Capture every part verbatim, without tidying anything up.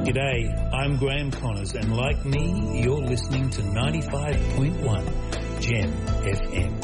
G'day, I'm Graham Connors, and like me, you're listening to ninety-five point one Gem F M.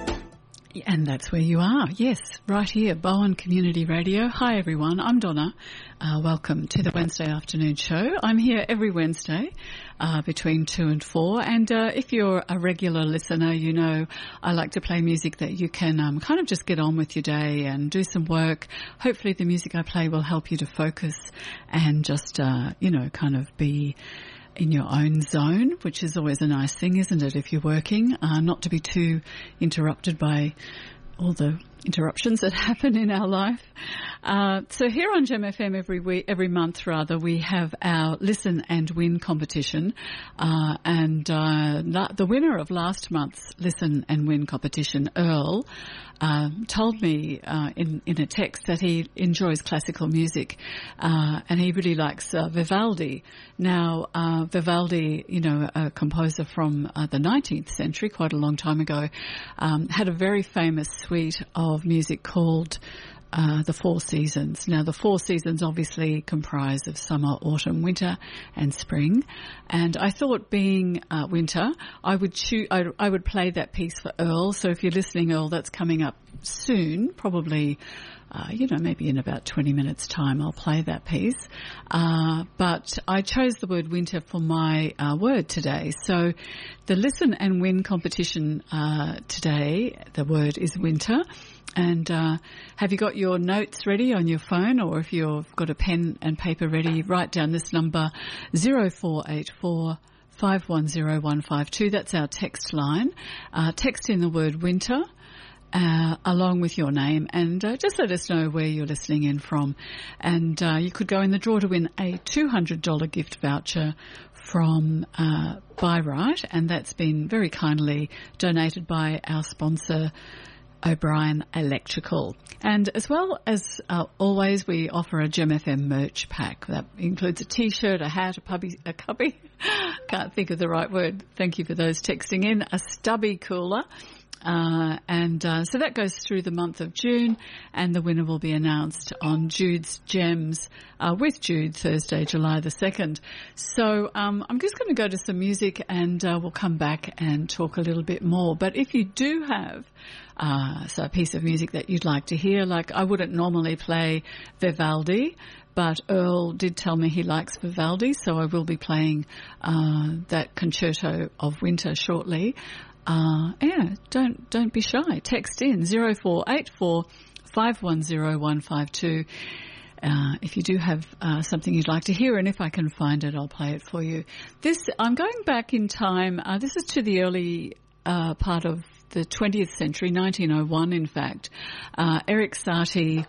And that's where you are, yes, right here, Bowen Community Radio. Hi everyone, I'm Donna. Uh, welcome to the Wednesday afternoon show. I'm here every Wednesday uh, between two and four. And uh, if you're a regular listener, you know I like to play music that you can um, kind of just get on with your day and do some work. Hopefully the music I play will help you to focus and just, uh, you know, kind of be in your own zone, which is always a nice thing, isn't it, if you're working, uh, not to be too interrupted by all the interruptions that happen in our life. Uh, so here on Gem F M every week, every month rather, we have our Listen and Win competition, uh, and uh, la- the winner of last month's Listen and Win competition, Earl, uh, told me uh, in, in a text that he enjoys classical music, uh, and he really likes uh, Vivaldi. Now, uh, Vivaldi, you know, a composer from uh, the nineteenth century, quite a long time ago, um, had a very famous suite of of music called uh, the Four Seasons. Now, the Four Seasons obviously comprise of summer, autumn, winter and spring. And I thought, being uh, winter, I would choo- I, I would play that piece for Earl. So if you're listening, Earl, that's coming up soon, probably Uh, you know, maybe in about twenty minutes' time I'll play that piece. Uh, but I chose the word winter for my uh, word today. So the Listen and Win competition uh, today, the word is winter. And uh, have you got your notes ready on your phone, or if you've got a pen and paper ready, write down this number, zero four eight four five one zero one five two. That's our text line. Uh, text in the word winter, Uh, along with your name, and uh, just let us know where you're listening in from. And uh, you could go in the draw to win a two hundred dollars gift voucher from uh, Buy-Right, and that's been very kindly donated by our sponsor, O'Brien Electrical. And as well as uh, always, we offer a Gem F M merch pack that includes a T-shirt, a hat, a puppy, a cubby. Can't think of the right word. Thank you for those texting in. A stubby cooler. Uh, and uh, so that goes through the month of June, and the winner will be announced on Jude's Gems uh, with Jude Thursday, July the second. So um, I'm just going to go to some music, and uh, we'll come back and talk a little bit more. But if you do have uh, so a piece of music that you'd like to hear, like I wouldn't normally play Vivaldi, but Earl did tell me he likes Vivaldi, so I will be playing uh, that Concerto of Winter shortly. Uh, yeah, don't, don't be shy. Text in zero four eight four five one zero one five two. Uh, if you do have, uh, something you'd like to hear, and if I can find it, I'll play it for you. This, I'm going back in time. Uh, this is to the early, uh, part of the twentieth century, nineteen oh one, in fact. Uh, Erik Satie,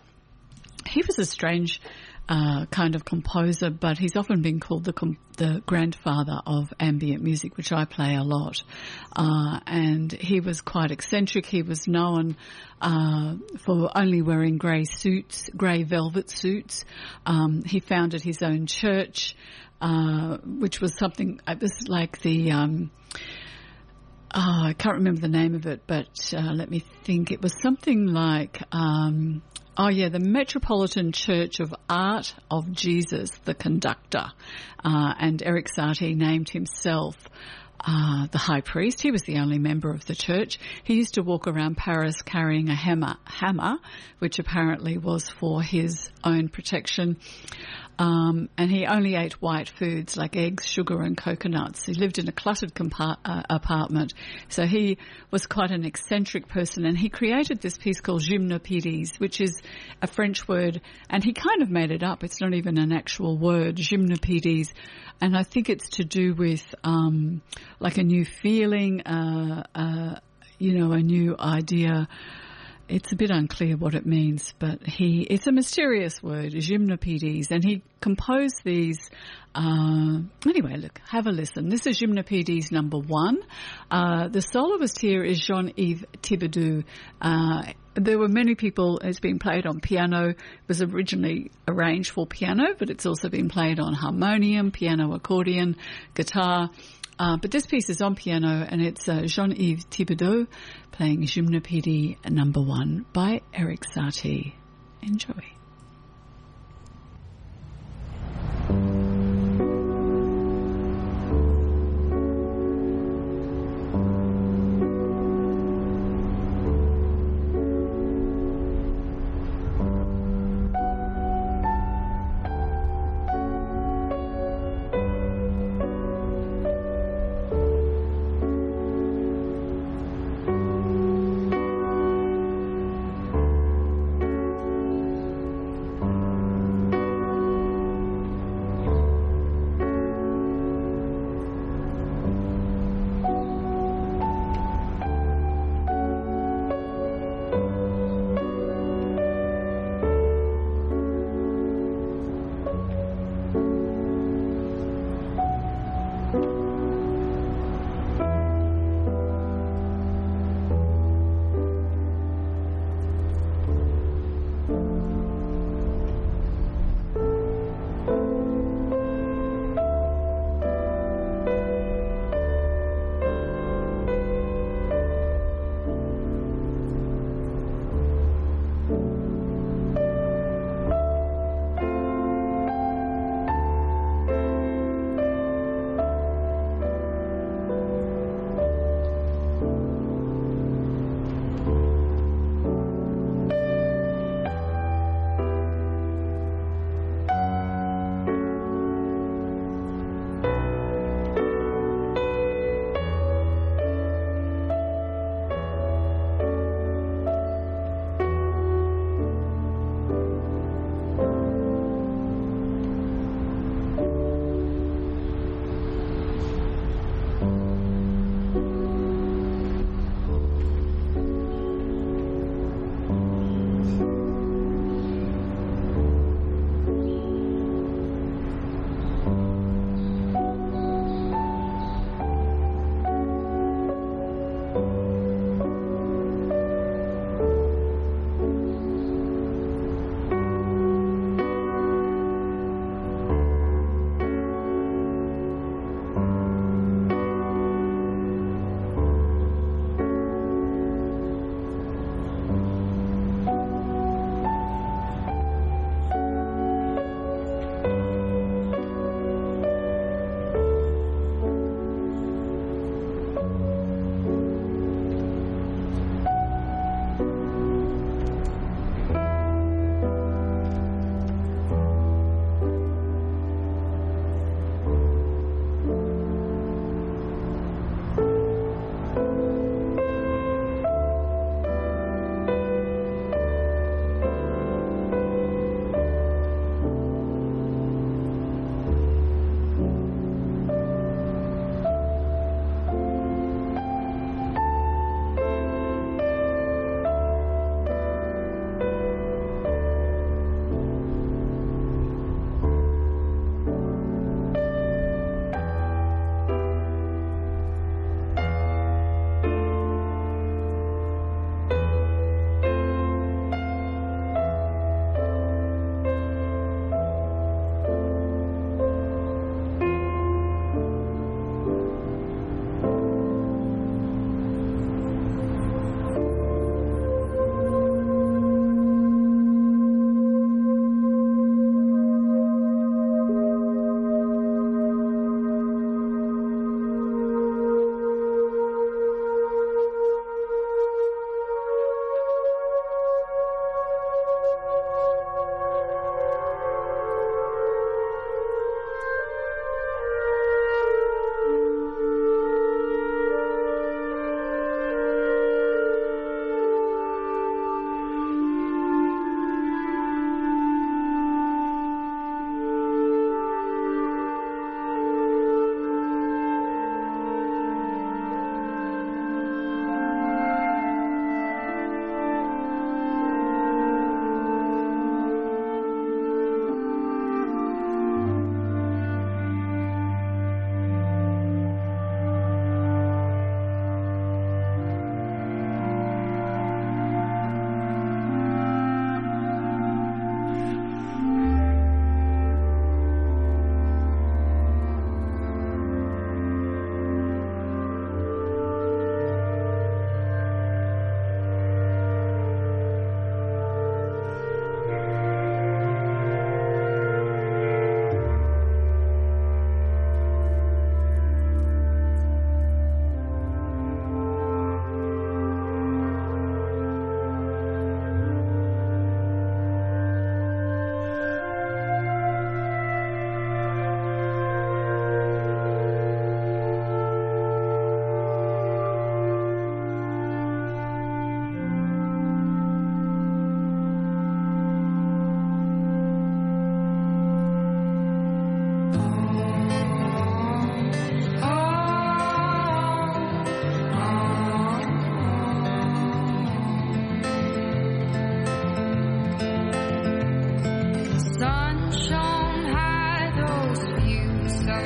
he was a strange, Uh, kind of composer, but he's often been called the com- the grandfather of ambient music, which I play a lot. Uh, and he was quite eccentric. He was known uh, for only wearing grey suits, grey velvet suits. Um, he founded his own church, uh, which was something, it was like the... Um, oh, I can't remember the name of it, but uh, let me think. It was something like... Um, Oh, yeah, the Metropolitan Church of Art of Jesus, the Conductor. Uh, and Erik Satie named himself uh, the High Priest. He was the only member of the church. He used to walk around Paris carrying a hammer, hammer, which apparently was for his own protection. Um, and he only ate white foods like eggs, sugar and coconuts. He lived in a cluttered compart- uh, apartment. So he was quite an eccentric person, and he created this piece called Gymnopédies, which is a French word, and he kind of made it up. It's not even an actual word, Gymnopédies. And I think it's to do with um, like a new feeling, uh, uh, you know, a new idea. It's a bit unclear what it means, but he, it's a mysterious word, Gymnopédies, and he composed these, uh, anyway, look, have a listen. This is Gymnopédies number one. Uh, the soloist here is Jean-Yves Thibaudeau. Uh, there were many people, it's been played on piano. It was originally arranged for piano, but it's also been played on harmonium, piano, accordion, guitar. Uh, but this piece is on piano, and it's uh, Jean-Yves Thibaudeau playing Gymnopédie number one by Erik Satie. Enjoy.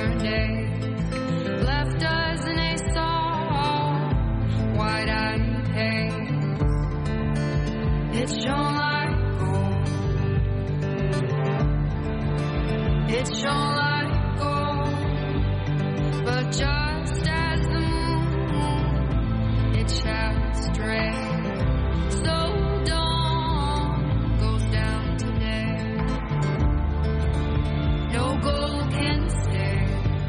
yesterday left us in a soft, wide-eyed haze. It shone like gold. It shone like gold. But just as the moon, it shall stray. So dawn goes down today. No gold can stay.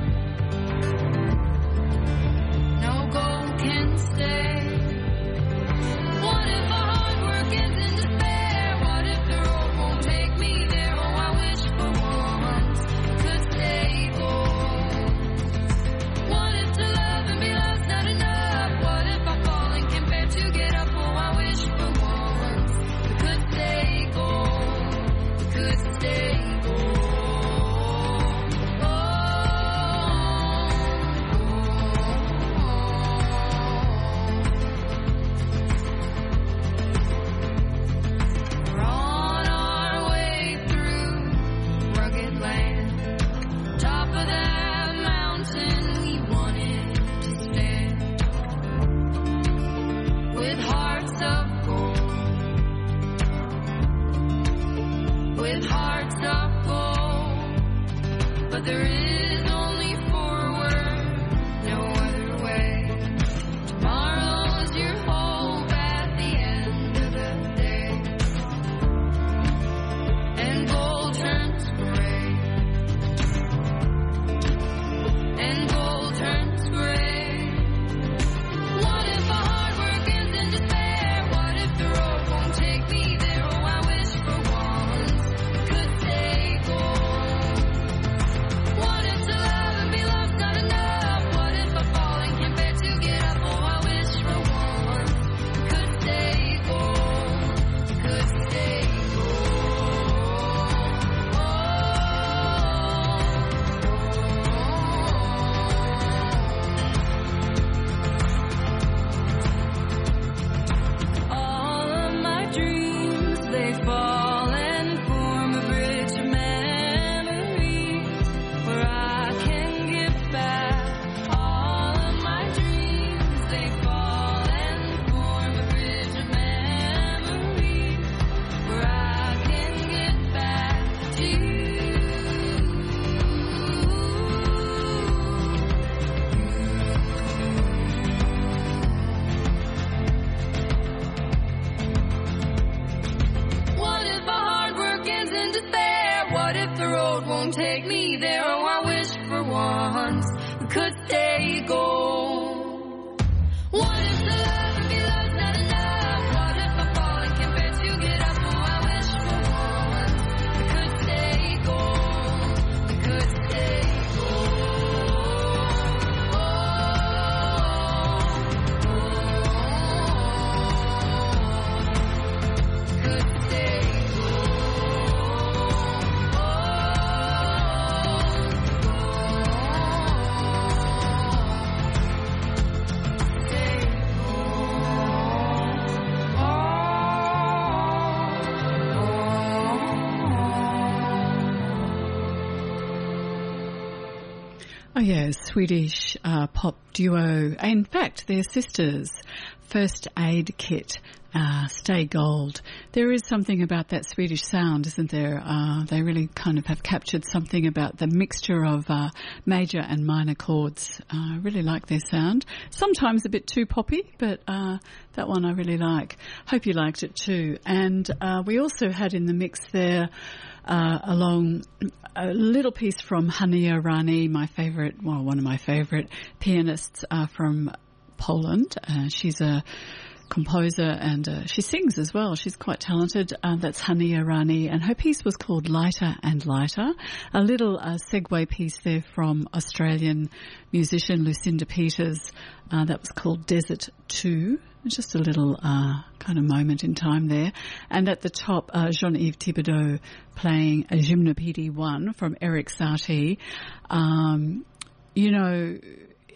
No gold can stay. What if our hard work ends in despair? What if the road won't take me there? Oh, I wish for once could stay gold. What if to love and be love's not enough? What if I fall and can't bear to get up? Oh, I wish for once we could stay gold. We could stay gold. We're on our way through rugged land. Top of that mountain we wanted to stand. With hearts of gold. With hearts of gold. But there is only forward, no other way. Tomorrow's your hope at the end of the day. And gold turns gray. And gold turns gray. What if our hard work ends in despair? What if the road won't take me there? Oh, I wish for once we could stay gold. What if to love and be love's not enough? What if I fall and can't bear to get up? Oh, I wish for once we could stay gold. Could stay all of my dreams, they fall and form a bridge of memories where I can give back. All of my dreams, they fall and form a bridge of memories where I can get back to you. What if our hard work ends in despair? What if the road won't take me there? Oh, I wish for once we could stay gold. What if to love and be love's not enough? What if I fall and can't bear to get up? Oh, I wish for once we could stay gold. We could stay gold. Oh, could stay Oh yeah, Swedish uh, pop duo. In fact, they're sisters. First Aid Kit, uh, Stay Gold. There is something about that Swedish sound, isn't there? Uh, they really kind of have captured something about the mixture of uh, major and minor chords. Uh, I really like their sound. Sometimes a bit too poppy, but uh, that one I really like. Hope you liked it too. And uh, we also had in the mix there uh, along a little piece from Hania Rani, my favourite, well, one of my favourite pianists uh, from Poland. Uh, she's a composer and uh, she sings as well. She's quite talented. Uh, that's Hania Rani, and her piece was called Lighter and Lighter. A little uh, segue piece there from Australian musician Lucinda Peters. Uh, that was called Desert two. Just a little uh, kind of moment in time there. And at the top, uh, Jean-Yves Thibodeau playing a Gymnopédie one from Eric Satie. Um, you know,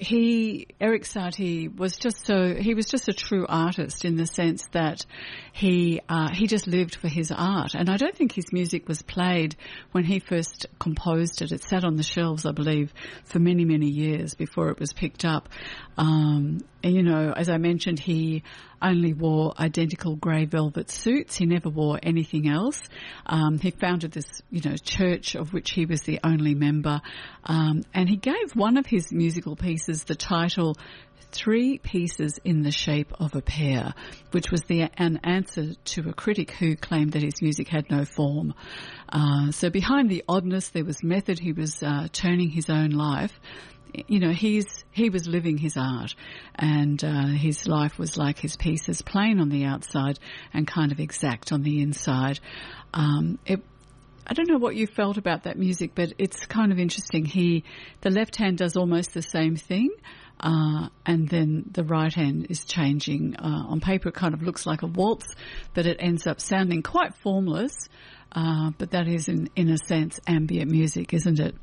he, Erik Satie, was just so, he was just a true artist in the sense that he, uh, he just lived for his art. And I don't think his music was played when he first composed it. It sat on the shelves, I believe, for many, many years before it was picked up. Um, and, you know, as I mentioned, he only wore identical grey velvet suits. He never wore anything else. Um, he founded this, you know, church of which he was the only member. Um, and he gave one of his musical pieces the title Three Pieces in the Shape of a Pear, which was the, an answer to a critic who claimed that his music had no form. Uh, so behind the oddness, there was method. He was uh, turning his own life. You know, he's he was living his art, and uh, his life was like his pieces, plain on the outside and kind of exact on the inside. Um, it, I don't know what you felt about that music, but it's kind of interesting. He, the left hand does almost the same thing, uh, and then the right hand is changing. Uh, on paper, it kind of looks like a waltz, but it ends up sounding quite formless. Uh, but that is, in in a sense, ambient music, isn't it?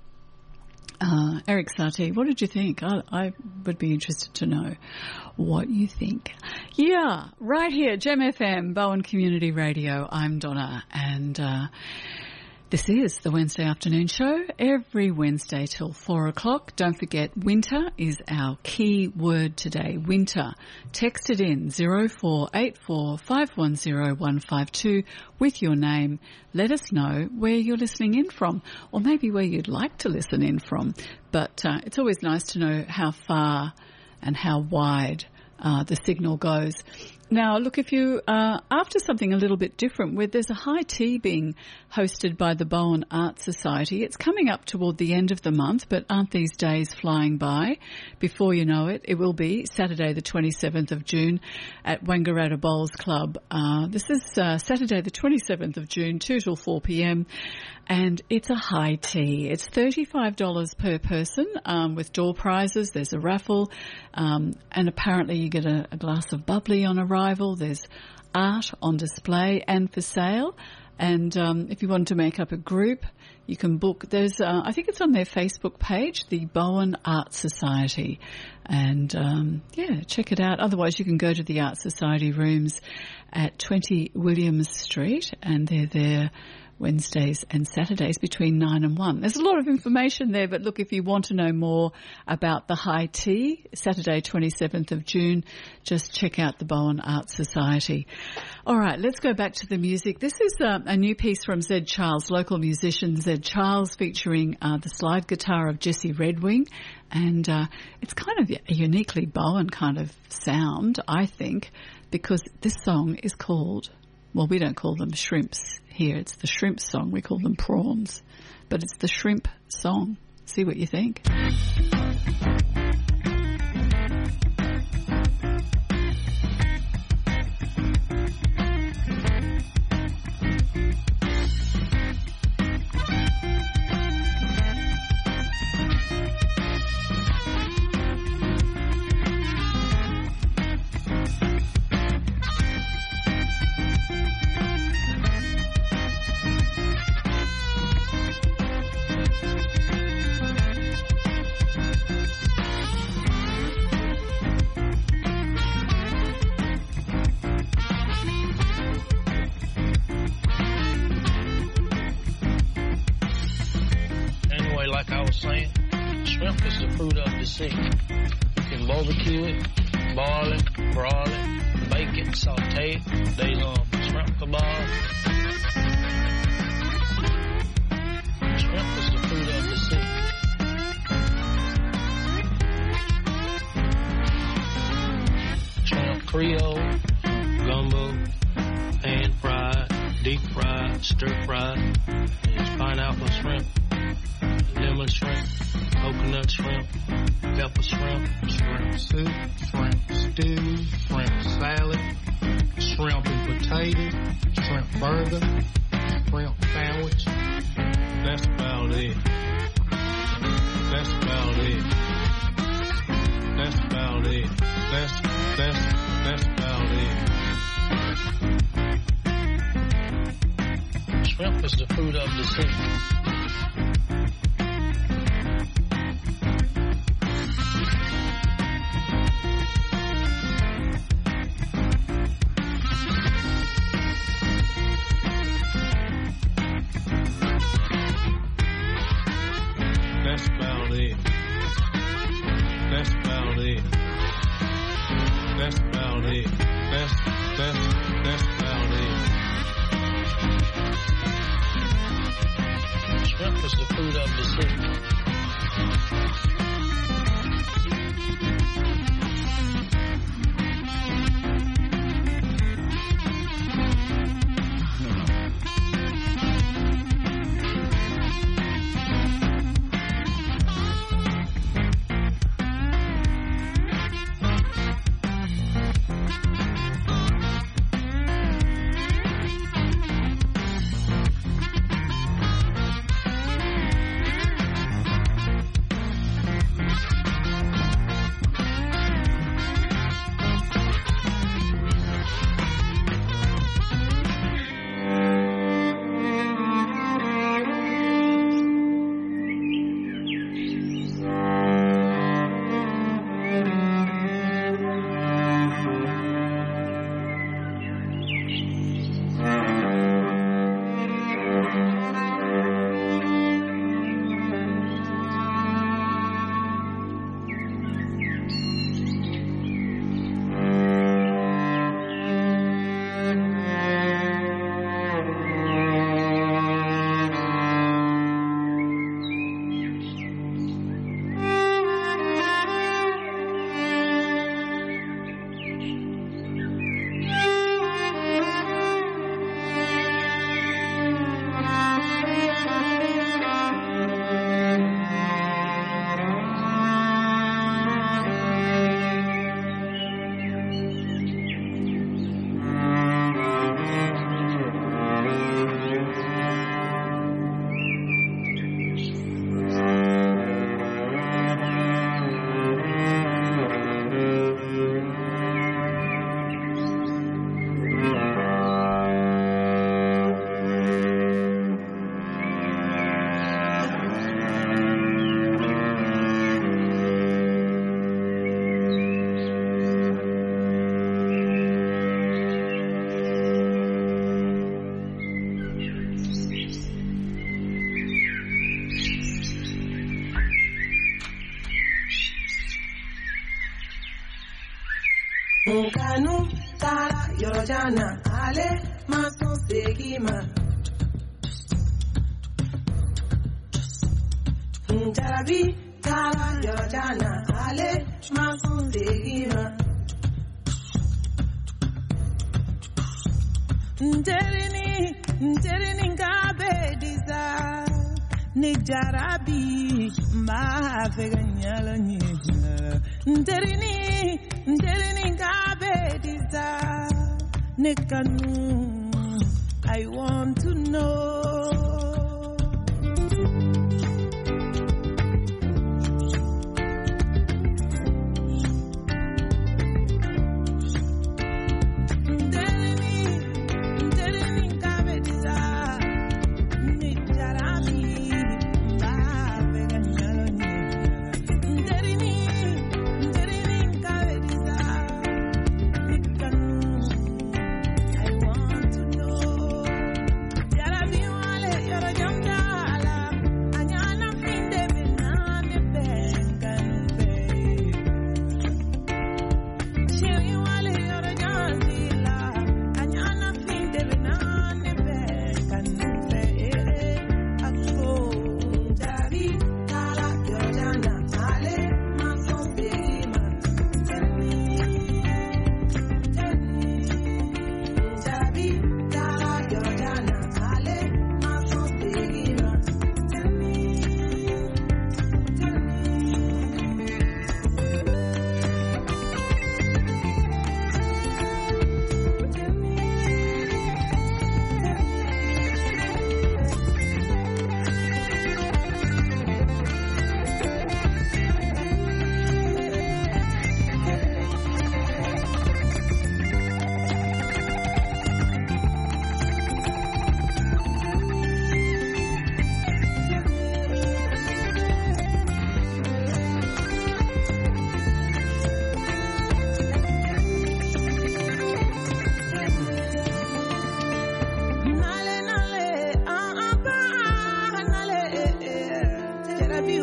Uh, Erik Satie, what did you think? I, I would be interested to know what you think. Yeah, right here, Gem F M, Bowen Community Radio. I'm Donna, and uh, this is the Wednesday afternoon show, every Wednesday till four o'clock. Don't forget, winter is our key word today. Winter. Text it in zero four eight four five one zero one five two with your name. Let us know where you're listening in from, or maybe where you'd like to listen in from. But uh, it's always nice to know how far and how wide uh, the signal goes. Now, look, if you uh, after something a little bit different, where there's a high tea being hosted by the Bowen Art Society. It's coming up toward the end of the month, but aren't these days flying by? Before you know it, it will be Saturday the twenty-seventh of June at Wangaratta Bowls Club. Uh, this is uh, Saturday the twenty-seventh of June, two till four p.m, and it's a high tea. It's thirty-five dollars per person um, with door prizes. There's a raffle, um, and apparently you get a, a glass of bubbly on arrival. There's art on display and for sale. And um, if you want to make up a group, you can book. There's, uh, I think it's on their Facebook page, the Bowen Art Society. And, um, yeah, check it out. Otherwise, you can go to the Art Society rooms at twenty Williams Street, and they're there Wednesdays and Saturdays between nine and one. There's a lot of information there, but look, if you want to know more about the high tea, Saturday twenty-seventh of June, just check out the Bowen Art Society. All right, let's go back to the music. This is uh, a new piece from Zed Charles, local musician Zed Charles, featuring uh, the slide guitar of Jesse Redwing. And uh, it's kind of a uniquely Bowen kind of sound, I think, because this song is called, well, we don't call them shrimps here. It's the shrimp song. We call them prawns. But it's the shrimp song. See what you think. Saying, shrimp is the fruit of the sea. You can barbecue it, boil it, broil it, bake it, saute it. There's um, shrimp kebab. Shrimp is the fruit of the sea. Shrimp Creole, gumbo, pan fried, deep fried, stir fried. There's pineapple shrimp, lemon shrimp, coconut shrimp, pepper shrimp, shrimp soup, shrimp stew, shrimp salad, shrimp and potato, shrimp burger, shrimp sandwich. That's about it. That's about it. That's about it. That's, that's, that's about it. Shrimp is the fruit of the sea. That's about it. That's about it. That's about it. That's that's that's about it. Shrimp is the food of the sick. Nkanu tara yorojana ale mason segima Njarabi tara yorojana ale mason segima Nterini nterini ngabe diza Nijarabi ma feganyala nyela Nterini nterini ngabe diza Nekanu I want to know I want to know.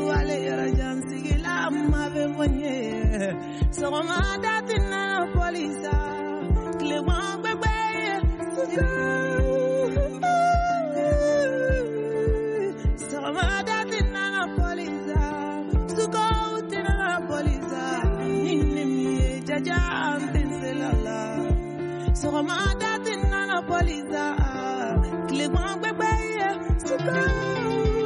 wale yara jansi la ma be vonye so ma dati na polisa kle wa bebe suka so ma dati na polisa suka utina polisa ni mi jaja antenselala so ma dati na polisa kle wa bebe suka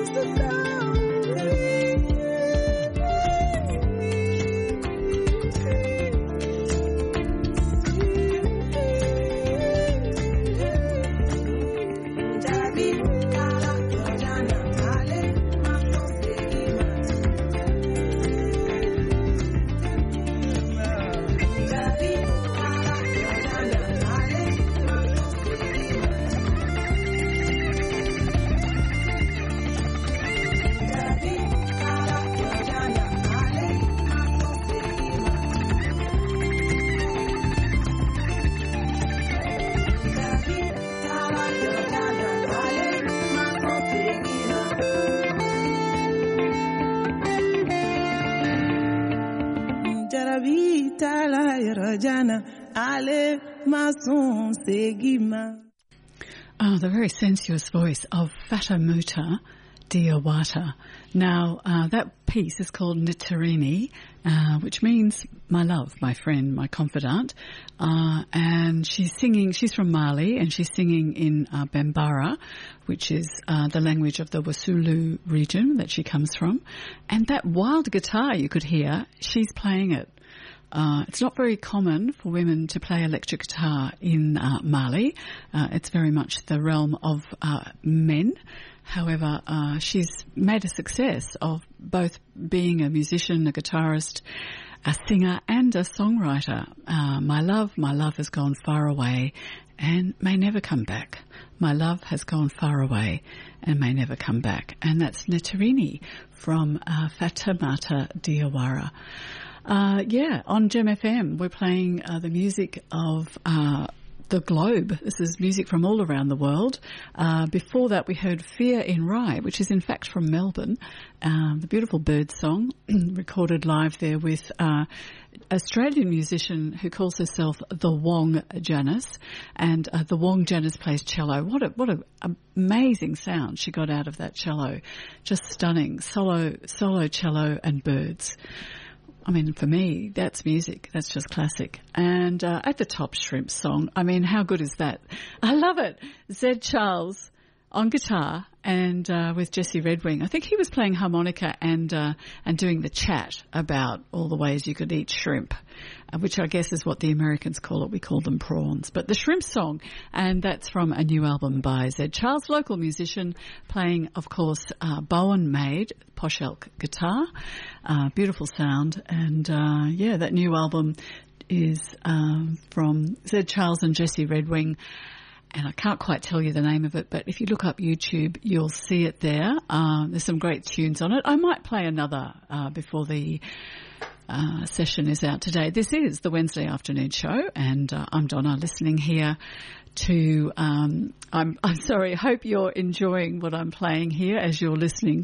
Oh, the very sensuous voice of Fatamuta Diawata. Now, uh, that piece is called Nitarini, uh, which means my love, my friend, my confidant. Uh, and she's singing, she's from Mali, and she's singing in uh, Bambara, which is uh, the language of the Wasulu region that she comes from. And that wild guitar you could hear, she's playing it. Uh, it's not very common for women to play electric guitar in uh, Mali. Uh, it's very much the realm of uh, men. However, uh, she's made a success of both being a musician, a guitarist, a singer and a songwriter. Uh, my love, my love has gone far away and may never come back. My love has gone far away and may never come back. And that's Nitarini from uh, Fatamuta Diawara. Uh, yeah, on Gem F M, we're playing uh, the music of uh, the globe. This is music from all around the world. Uh, before that, we heard Fear in Rye, which is in fact from Melbourne. Uh, the beautiful bird song recorded live there with uh, Australian musician who calls herself the Wong Janice, and uh, the Wong Janice plays cello. What a what a amazing sound she got out of that cello, just stunning solo solo cello and birds. I mean, for me, that's music. That's just classic. And uh, at the top, Shrimp song. I mean, how good is that? I love it. Zed Charles on guitar and uh, with Jesse Redwing. I think he was playing harmonica and uh, and doing the chat about all the ways you could eat shrimp, uh, which I guess is what the Americans call it. We call them prawns. But the Shrimp song, and that's from a new album by Zed Charles, local musician, playing, of course, uh, Bowen-made Posh Elk guitar. Uh, beautiful sound. And, uh, yeah, that new album is um, from Zed Charles and Jesse Redwing. And I can't quite tell you the name of it, but if you look up YouTube, you'll see it there. Uh, there's some great tunes on it. I might play another uh, before the uh, session is out today. This is the Wednesday afternoon show, and uh, I'm Donna, listening here to... Um, I'm, I'm sorry, I hope you're enjoying what I'm playing here as you're listening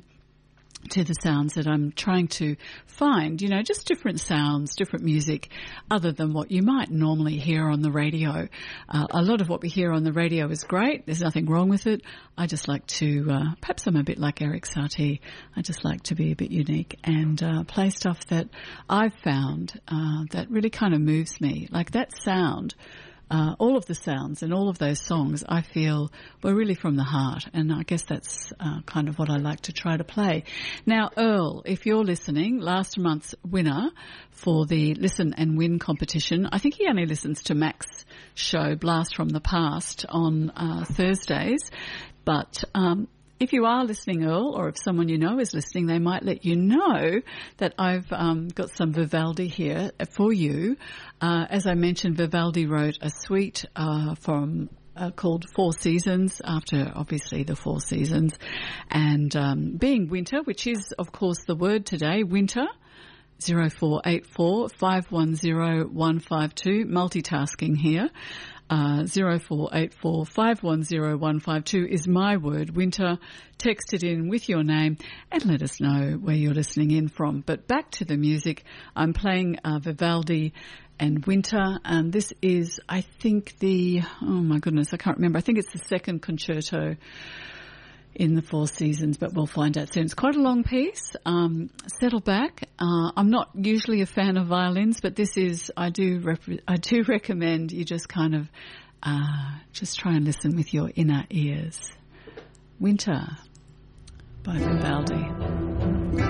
to the sounds that I'm trying to find, you know, just different sounds, different music other than what you might normally hear on the radio. Uh, a lot of what we hear on the radio is great. There's nothing wrong with it. I just like to, uh, perhaps I'm a bit like Eric Satie. I just like to be a bit unique and uh, play stuff that I've found uh, that really kind of moves me. Like that sound. Uh, all of the sounds and all of those songs, I feel, were really from the heart. And I guess that's uh, kind of what I like to try to play. Now, Earl, if you're listening, last month's winner for the Listen and Win competition, I think he only listens to Mac's show, Blast from the Past, on uh, Thursdays. But um, if you are listening, Earl, or if someone you know is listening, they might let you know that I've um, got some Vivaldi here for you. Uh, as I mentioned, Vivaldi wrote a suite uh, from uh, called Four Seasons, after obviously the Four Seasons, and um, being winter, which is, of course, the word today, winter. zero four eight four, five one zero, one five two, multitasking here. Uh, zero four eight four five one zero one five two is my word, winter. Text it in with your name and let us know where you're listening in from. But back to the music. I'm playing uh, Vivaldi and Winter, and this is, I think, the, oh my goodness, I can't remember. I think it's the second concerto in the Four Seasons, but we'll find out soon. It's quite a long piece. Um, settle back. Uh, I'm not usually a fan of violins, but this is, I do rep- I do recommend you just kind of uh, just try and listen with your inner ears. Winter by Vivaldi.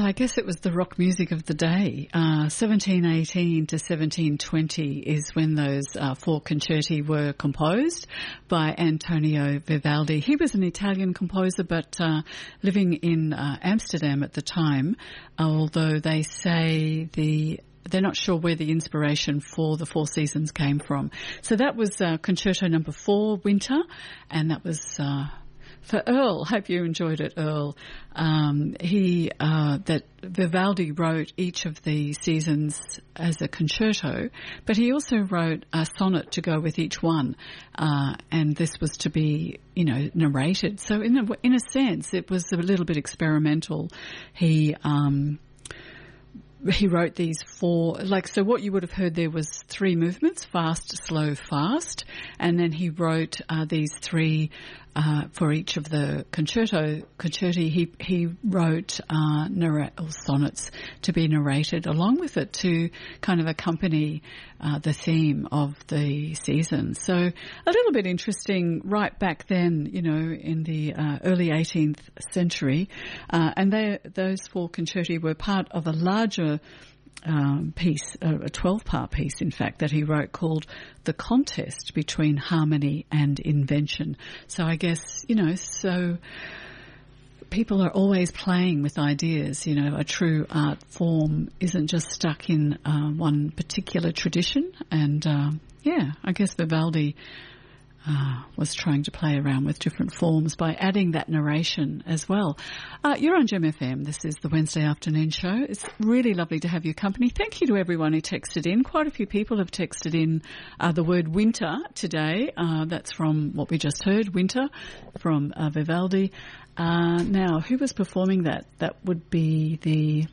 I guess it was the rock music of the day. Uh, seventeen eighteen to seventeen twenty is when those uh, four concerti were composed by Antonio Vivaldi. He was an Italian composer, but uh, living in uh, Amsterdam at the time, although they say the they're not sure where the inspiration for the Four Seasons came from. So that was uh, Concerto Number Four, Winter, and that was uh, for Earl. Hope you enjoyed it, Earl. Um, he uh, that Vivaldi wrote each of the seasons as a concerto, but he also wrote a sonnet to go with each one, uh, and this was to be, you know, narrated. So in a, in a sense, it was a little bit experimental. He um, He wrote these four, like, so what you would have heard there was three movements, fast, slow, fast, and then he wrote uh, these three uh, for each of the concerto, concerti. He he wrote uh, narr- or sonnets to be narrated along with it to kind of accompany uh, the theme of the season. So a little bit interesting right back then, you know, in the uh, early eighteenth century, uh, and they, those four concerti were part of a larger Um, piece, a twelve-part piece, in fact, that he wrote called The Contest Between Harmony and Invention. So I guess, you know, so people are always playing with ideas. You know, a true art form isn't just stuck in uh, one particular tradition. And, uh, yeah, I guess Vivaldi Uh, was trying to play around with different forms by adding that narration as well. Uh, you're on Gem F M. This is the Wednesday afternoon show. It's really lovely to have your company. Thank you to everyone who texted in. Quite a few people have texted in uh, the word winter today. Uh, that's from what we just heard, Winter, from uh, Vivaldi. Uh, now, who was performing that? That would be the...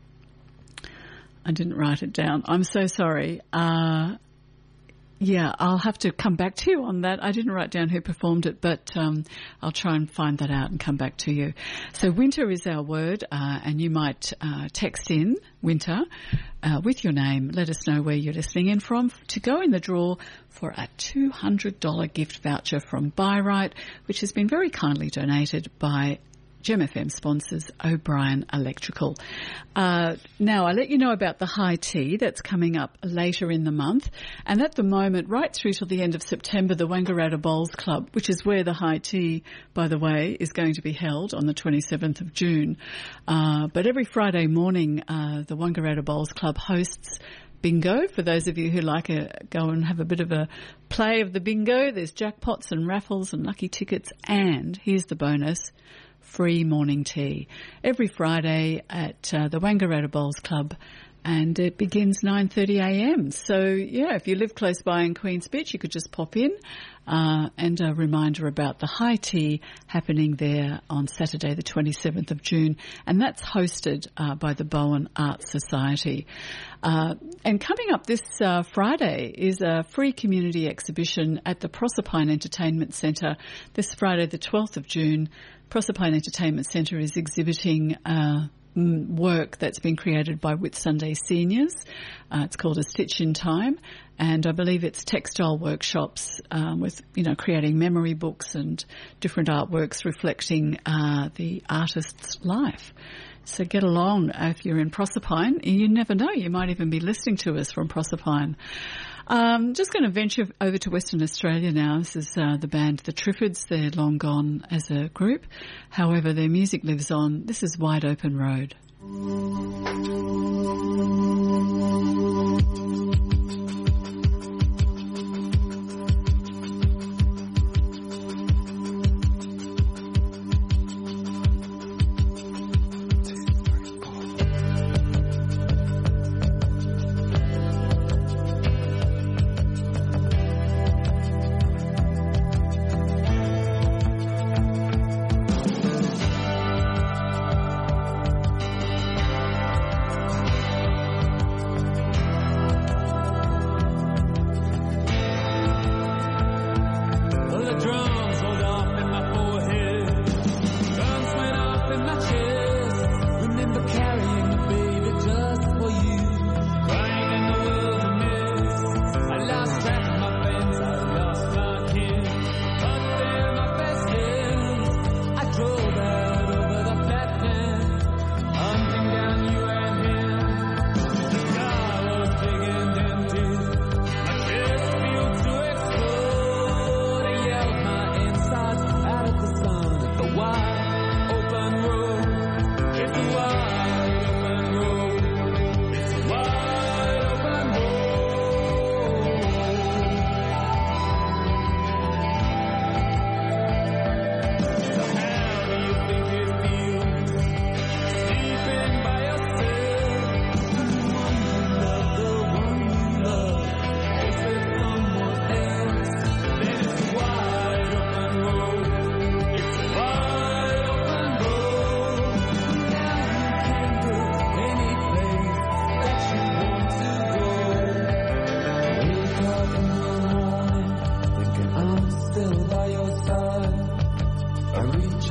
I didn't write it down. I'm so sorry. Uh Yeah, I'll have to come back to you on that. I didn't write down who performed it, but um, I'll try and find that out and come back to you. So winter is our word, uh, and you might uh, text in winter uh, with your name. Let us know where you're listening in from to go in the draw for a two hundred dollars gift voucher from Buyrite, which has been very kindly donated by Gem F M sponsors O'Brien Electrical. Uh, now, I let you know about the high tea that's coming up later in the month. And at the moment, right through till the end of September, the Wangaratta Bowls Club, which is where the high tea, by the way, is going to be held on the twenty-seventh of June. Uh, but every Friday morning, uh, the Wangaratta Bowls Club hosts bingo. For those of you who like to go and have a bit of a play of the bingo, there's jackpots and raffles and lucky tickets. And here's the bonus: free morning tea every Friday at uh, the Wangaratta Bowls Club, and it begins nine thirty a m. So, yeah, if you live close by in Queen's Beach, you could just pop in. Uh, and a reminder about the high tea happening there on Saturday the twenty-seventh of June, and that's hosted uh, by the Bowen Arts Society. Uh, and coming up this uh, Friday is a free community exhibition at the Proserpine Entertainment Centre. This Friday the twelfth of June, Proserpine Entertainment Centre is exhibiting uh, work that's been created by Whitsunday seniors. Uh, it's called A Stitch in Time, and I believe it's textile workshops um, with, you know, creating memory books and different artworks reflecting uh, the artist's life. So get along if you're in Proserpine. You never know, you might even be listening to us from Proserpine. Um, just going to venture over to Western Australia now. This is uh, the band The Triffids. They're long gone as a group. However, their music lives on. This is Wide Open Road.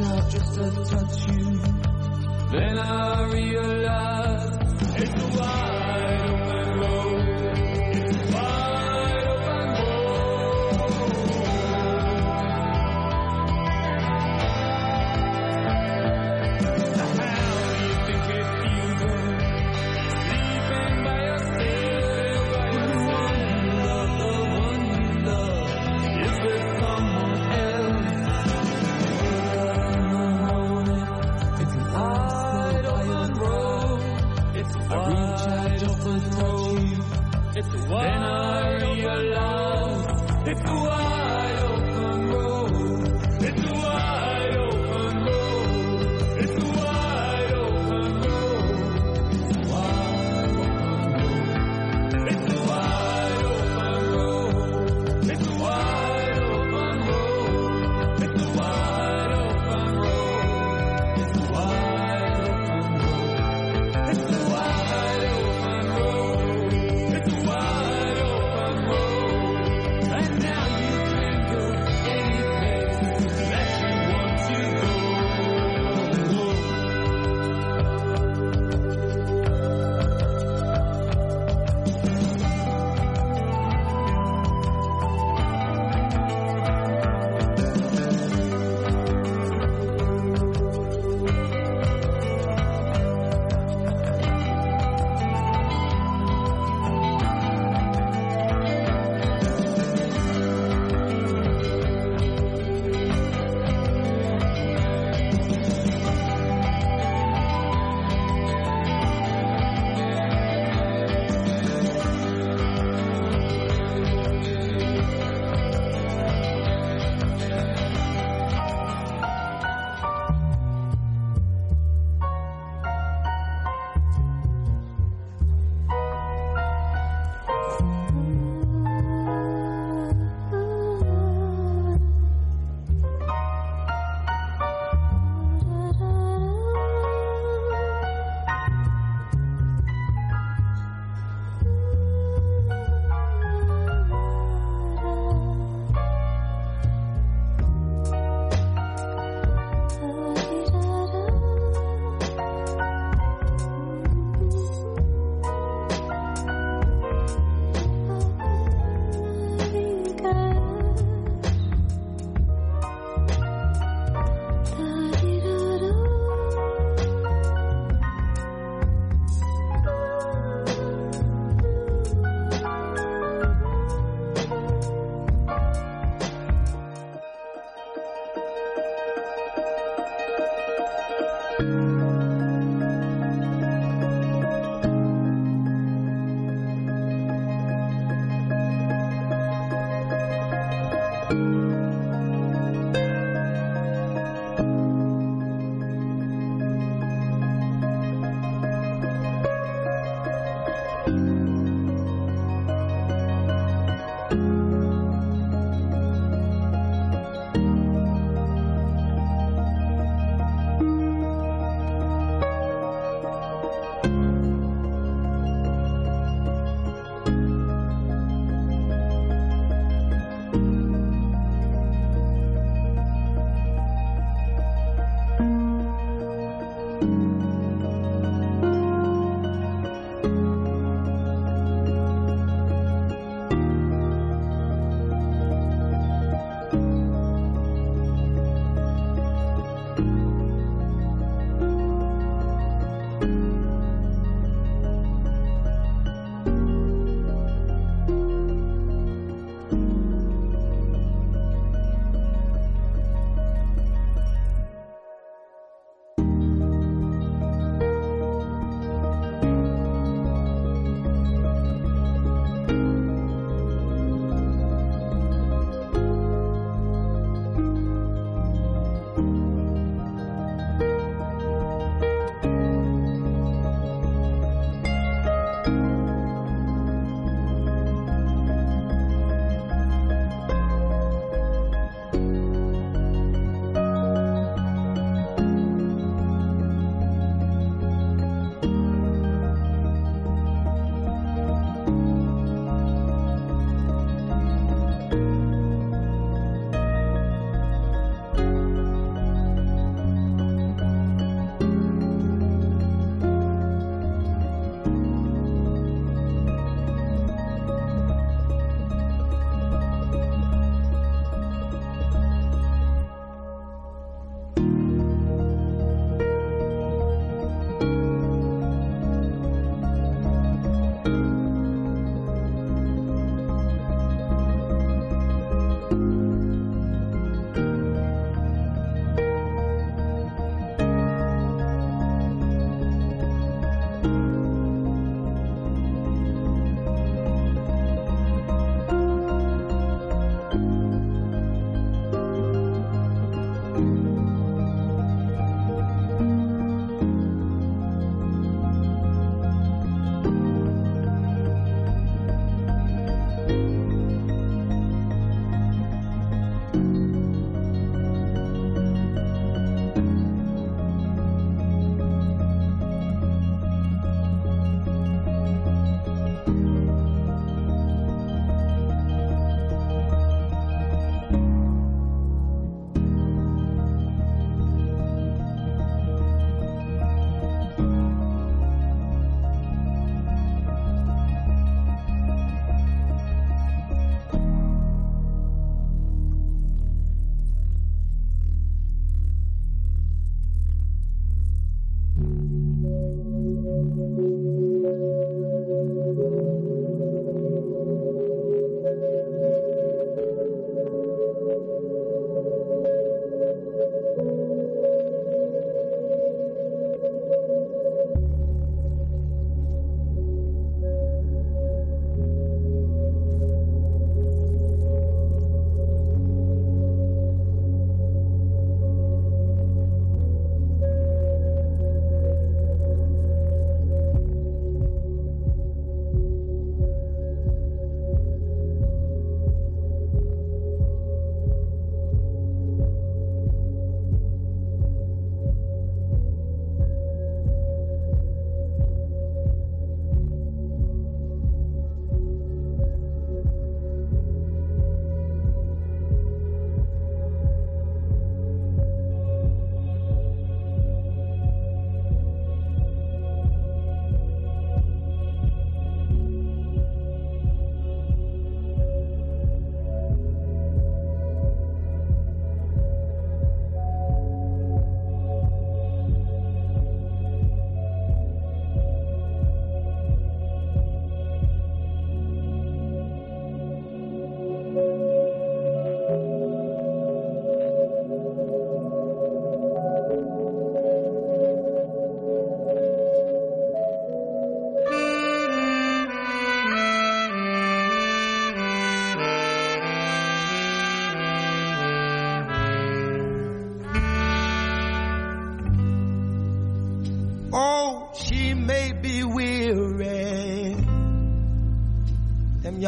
out just to touch you. Then I realized it's a wide open road. It's a wide open road. How do you think it feels? Sleeping by yourself, by yourself. Love the one you love is with someone else. It's a wide open road. It's a wide open road. It's a wide then I realize it's a wide open road. It's a wide open road. It's a wide open road. It's a wide open road. It's a wide open road. It's a wide open road. It's a wide open road. It's a wide open road. It's a wide open road. And now you can go any place that you want to go.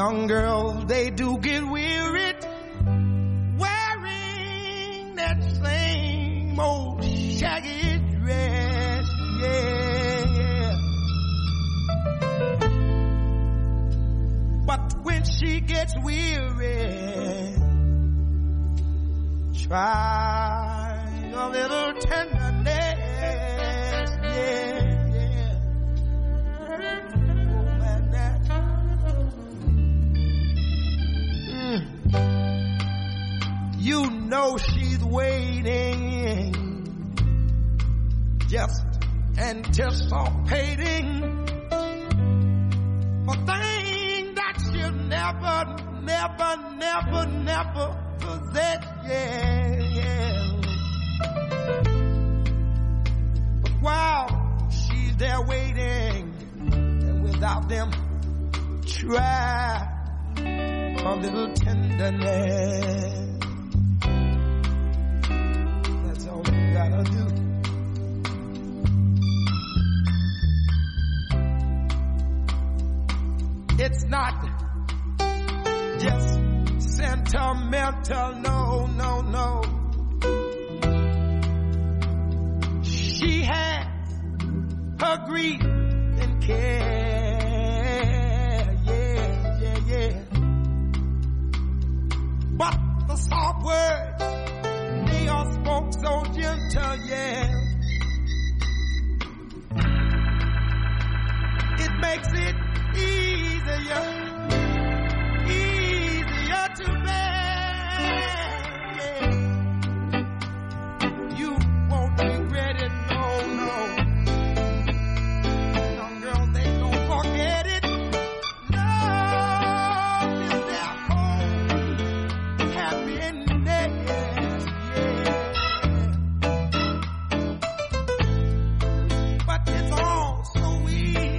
young girls, they do get wearied wearing that same old shaggy dress, yeah. But when she gets weary, try a little tenderness, yeah. You know she's waiting, just anticipating for things that she'll never, never, never, never possess, yeah, yeah. But while she's there waiting, and without them, try a little tenderness. That's all you gotta do. It's not just sentimental, no, no, no. She has her grief and care, yeah, yeah, yeah. But the soft words, they are spoke so gentle, yeah. It makes it easier, easier to bear, yeah. You won't regret it, no, no. Young girls, they don't forget it. Love is their home, happiness, yeah. But it's all so easy.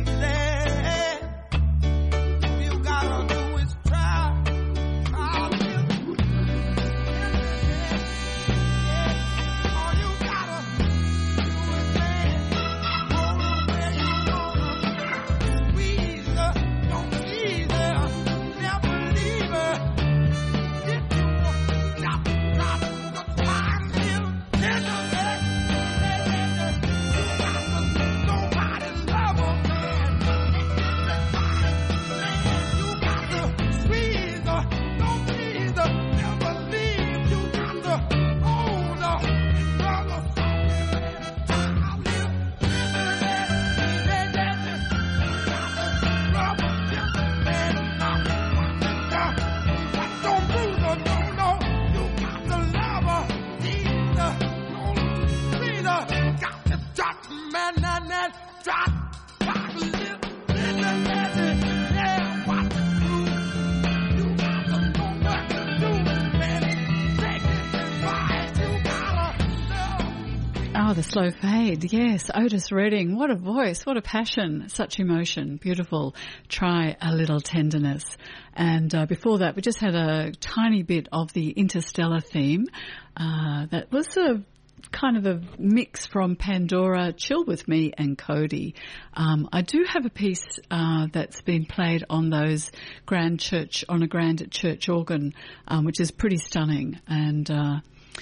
The slow fade, yes. Otis Redding, what a voice, what a passion, such emotion, beautiful. Try a little tenderness. And uh, before that, we just had a tiny bit of the Interstellar theme. Uh, that was a kind of a mix from Pandora, Chill With Me and Cody. Um, I do have a piece uh, that's been played on those grand church, on a grand church organ, um, which is pretty stunning. And uh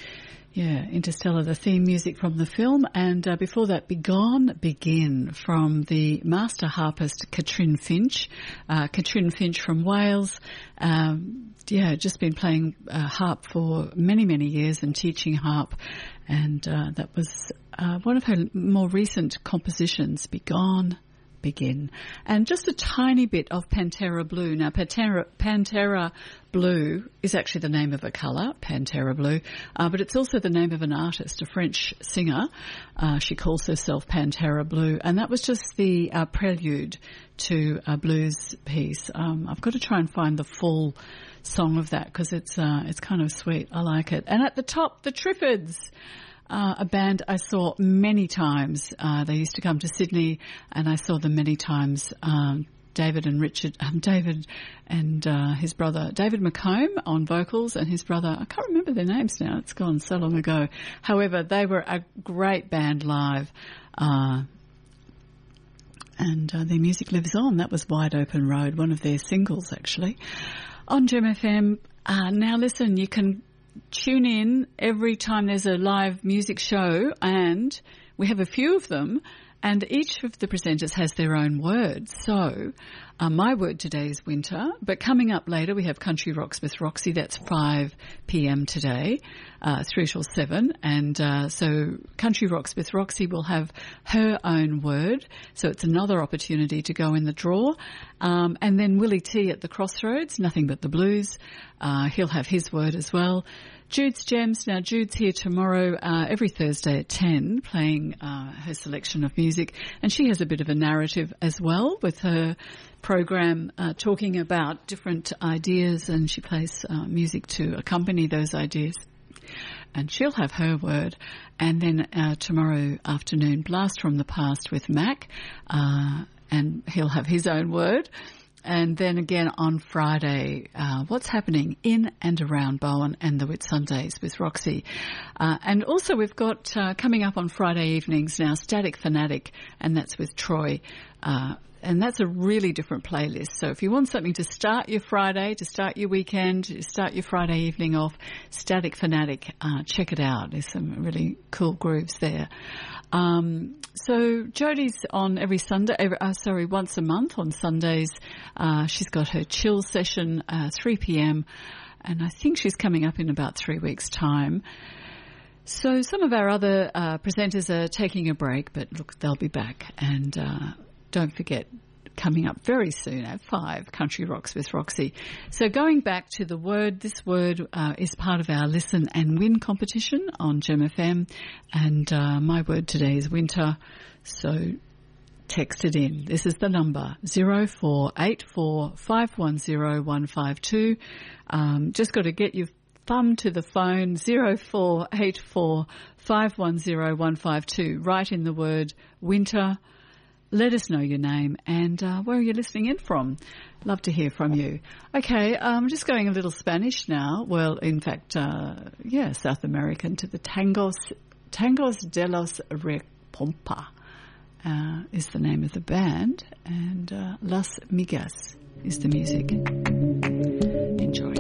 Yeah, Interstellar, the theme music from the film. And uh, before that, Begone, Begin from the master harpist Katrin Finch. Uh, Katrin Finch from Wales. Um, yeah, just been playing uh, harp for many, many years and teaching harp. And uh, that was uh, one of her more recent compositions, Begone, Begin. And just a tiny bit of Pantera Blue. Now, Pantera, Pantera Blue is actually the name of a colour, Pantera Blue, uh, but it's also the name of an artist, a French singer. Uh, she calls herself Pantera Blue, and that was just the uh, prelude to a blues piece. Um, I've got to try and find the full song of that because it's uh, it's kind of sweet. I like it. And at the top, the Triffids. Uh, a band I saw many times. Uh, they used to come to Sydney, and I saw them many times. Um, David and Richard, um, David and uh, his brother, David McComb on vocals, and his brother, I can't remember their names now, it's gone so long ago. However, they were a great band live. Uh, and uh, their music lives on. That was Wide Open Road, one of their singles actually, on Gem F M. Uh, now listen, you can tune in every time there's a live music show, and we have a few of them, and each of the presenters has their own word. So uh, my word today is winter, but coming up later we have Country Rocks with Roxy. That's five p.m. today, uh, three till seven. And uh, so Country Rocks with Roxy will have her own word. So it's another opportunity to go in the draw. Um, and then Willie T at the Crossroads, Nothing But the Blues. Uh, he'll have his word as well. Jude's Gems. Now, Jude's here tomorrow, uh, every Thursday at ten, playing uh, her selection of music. And she has a bit of a narrative as well with her program, uh, talking about different ideas, and she plays uh, music to accompany those ideas. And she'll have her word. And then uh, tomorrow afternoon, Blast from the Past with Mac, uh, and he'll have his own word. And then again on Friday, uh, what's happening in and around Bowen and the Whitsundays with Roxy. Uh, and also we've got uh, coming up on Friday evenings now, Static Fanatic, and that's with Troy. Uh, and that's a really different playlist. So if you want something to start your Friday, to start your weekend, to start your Friday evening off, Static Fanatic, uh, check it out. There's some really cool grooves there. Um, so Jodie's on every Sunday, every, uh, sorry, once a month on Sundays. Uh, she's got her chill session, uh, three p.m. and I think she's coming up in about three weeks' time. So some of our other uh, presenters are taking a break, but look, they'll be back. And uh, don't forget, coming up very soon at five, Country Rocks with Roxy. So going back to the word, this word uh, is part of our Listen and Win competition on Gem F M, and uh, my word today is winter, so text it in. This is the number, zero four eight four five one zero one five two. Um, just got to get your thumb to the phone, zero four eight four five one zero one five two. Write in the word winter. Let us know your name and uh, where are you listening in from. Love to hear from you. Okay, I'm um, just going a little Spanish now. Well, in fact, uh, yeah, South American, to the Tangos, Tangos de los Repompa uh, is the name of the band, and uh, Las Migas is the music. Enjoy.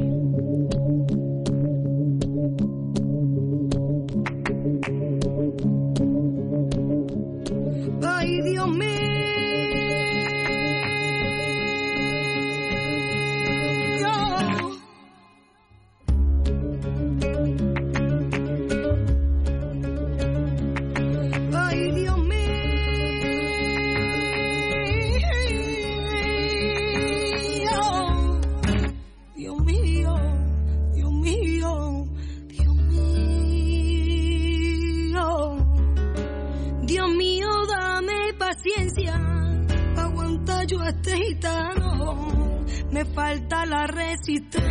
Ay, Dios mío. Ay, Dios mío. Dios mío. Dios mío. Dios mío. Dios mío, dame paciencia pa' aguantar yo a este gitano. Me falta la resistencia.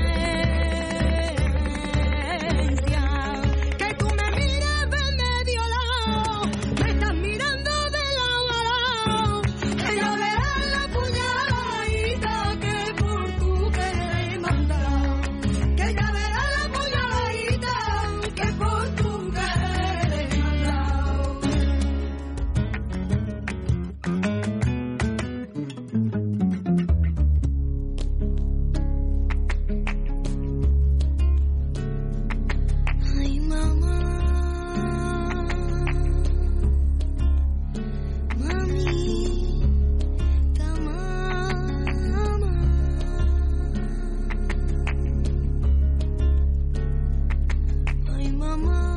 Que tú me mires de medio lado, me estás mirando de lado a lado. Que ya verás la puñaladita que por tu querer mandar. Que ya verás la puñaladita que por tu querer mandar. Ay, mamá, mamita, mamá. Ay, mamá.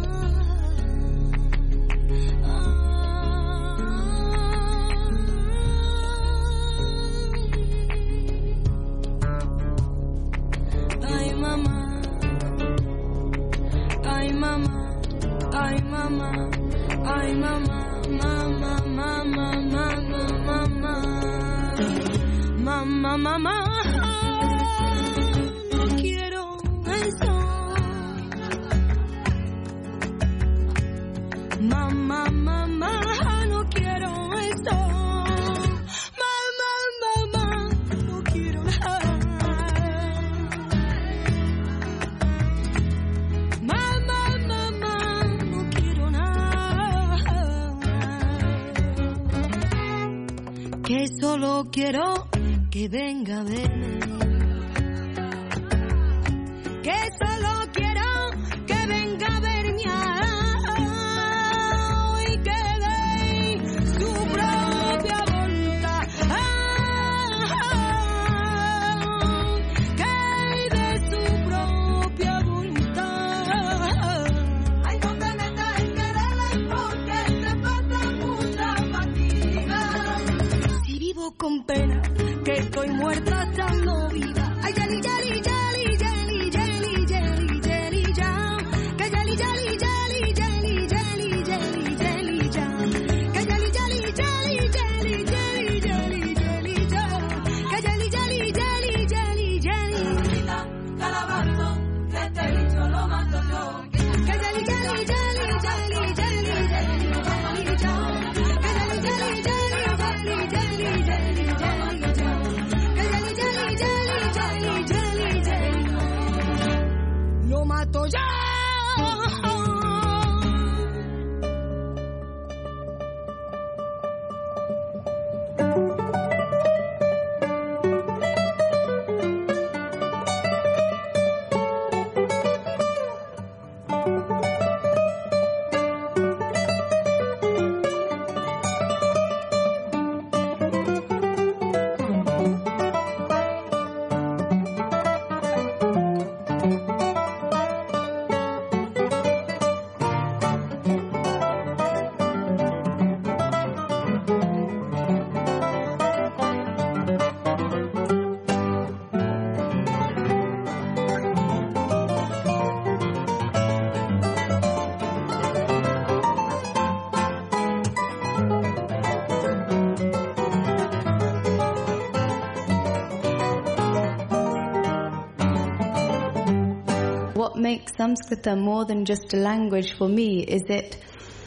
Ay, mamá. Ay, mamá, ay, mamá, ay, mamá, mamá, mamá, mamá, mamá, mamá, mamá, no quiero eso. Mamá, mamá, no quiero eso. Mamá, mamá, no quiero nada. Mamá, mamá, no quiero nada. Que que solo quiero que venga a verme, que solo quiero que venga a verme y que dé su propia voluntad, que dé su propia voluntad. Ay, no te metas en quererla porque te pasa mucha fatiga. Si vivo con pena, que estoy muerta estando viva. Ay, yali, yali, yali, yali, yali, yali, yali, ya. Que yali, yali, yali, yali, yali, yali, yali, ya. Que yali, yali, yali, yali, yali, yali, yali, ya. Que yali, yali, yali, yali, yali. Calabazo, que este bicho lo mato yo. Que yali, yali, yali, yali, yali, yali, yali, ya. Que yali, yali, yali, yali, yali, yali, yali, ya. Lo mato ya. What makes Samskrita more than just a language for me is that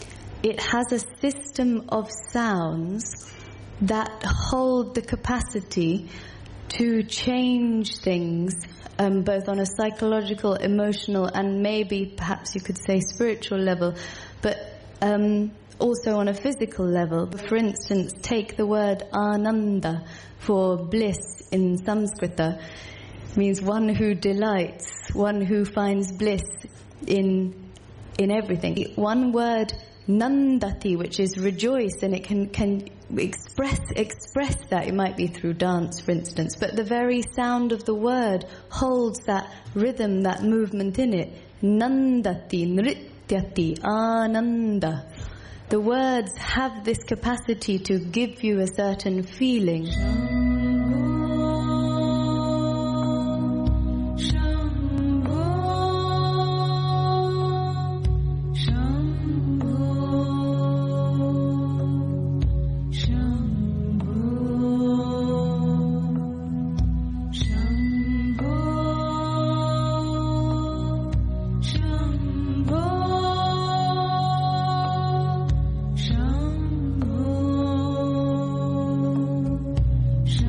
it has a system of sounds that hold the capacity to change things, um, both on a psychological, emotional, and maybe perhaps you could say spiritual level, but um, also on a physical level. For instance, take the word Ananda for bliss in Samskrita. Means one who delights, one who finds bliss in in everything. One word, Nandati, which is rejoice, and it can can express express that. It might be through dance, for instance, but the very sound of the word holds that rhythm, that movement in it. Nandati, Nrityati, Ananda. The words have this capacity to give you a certain feeling. Shambho,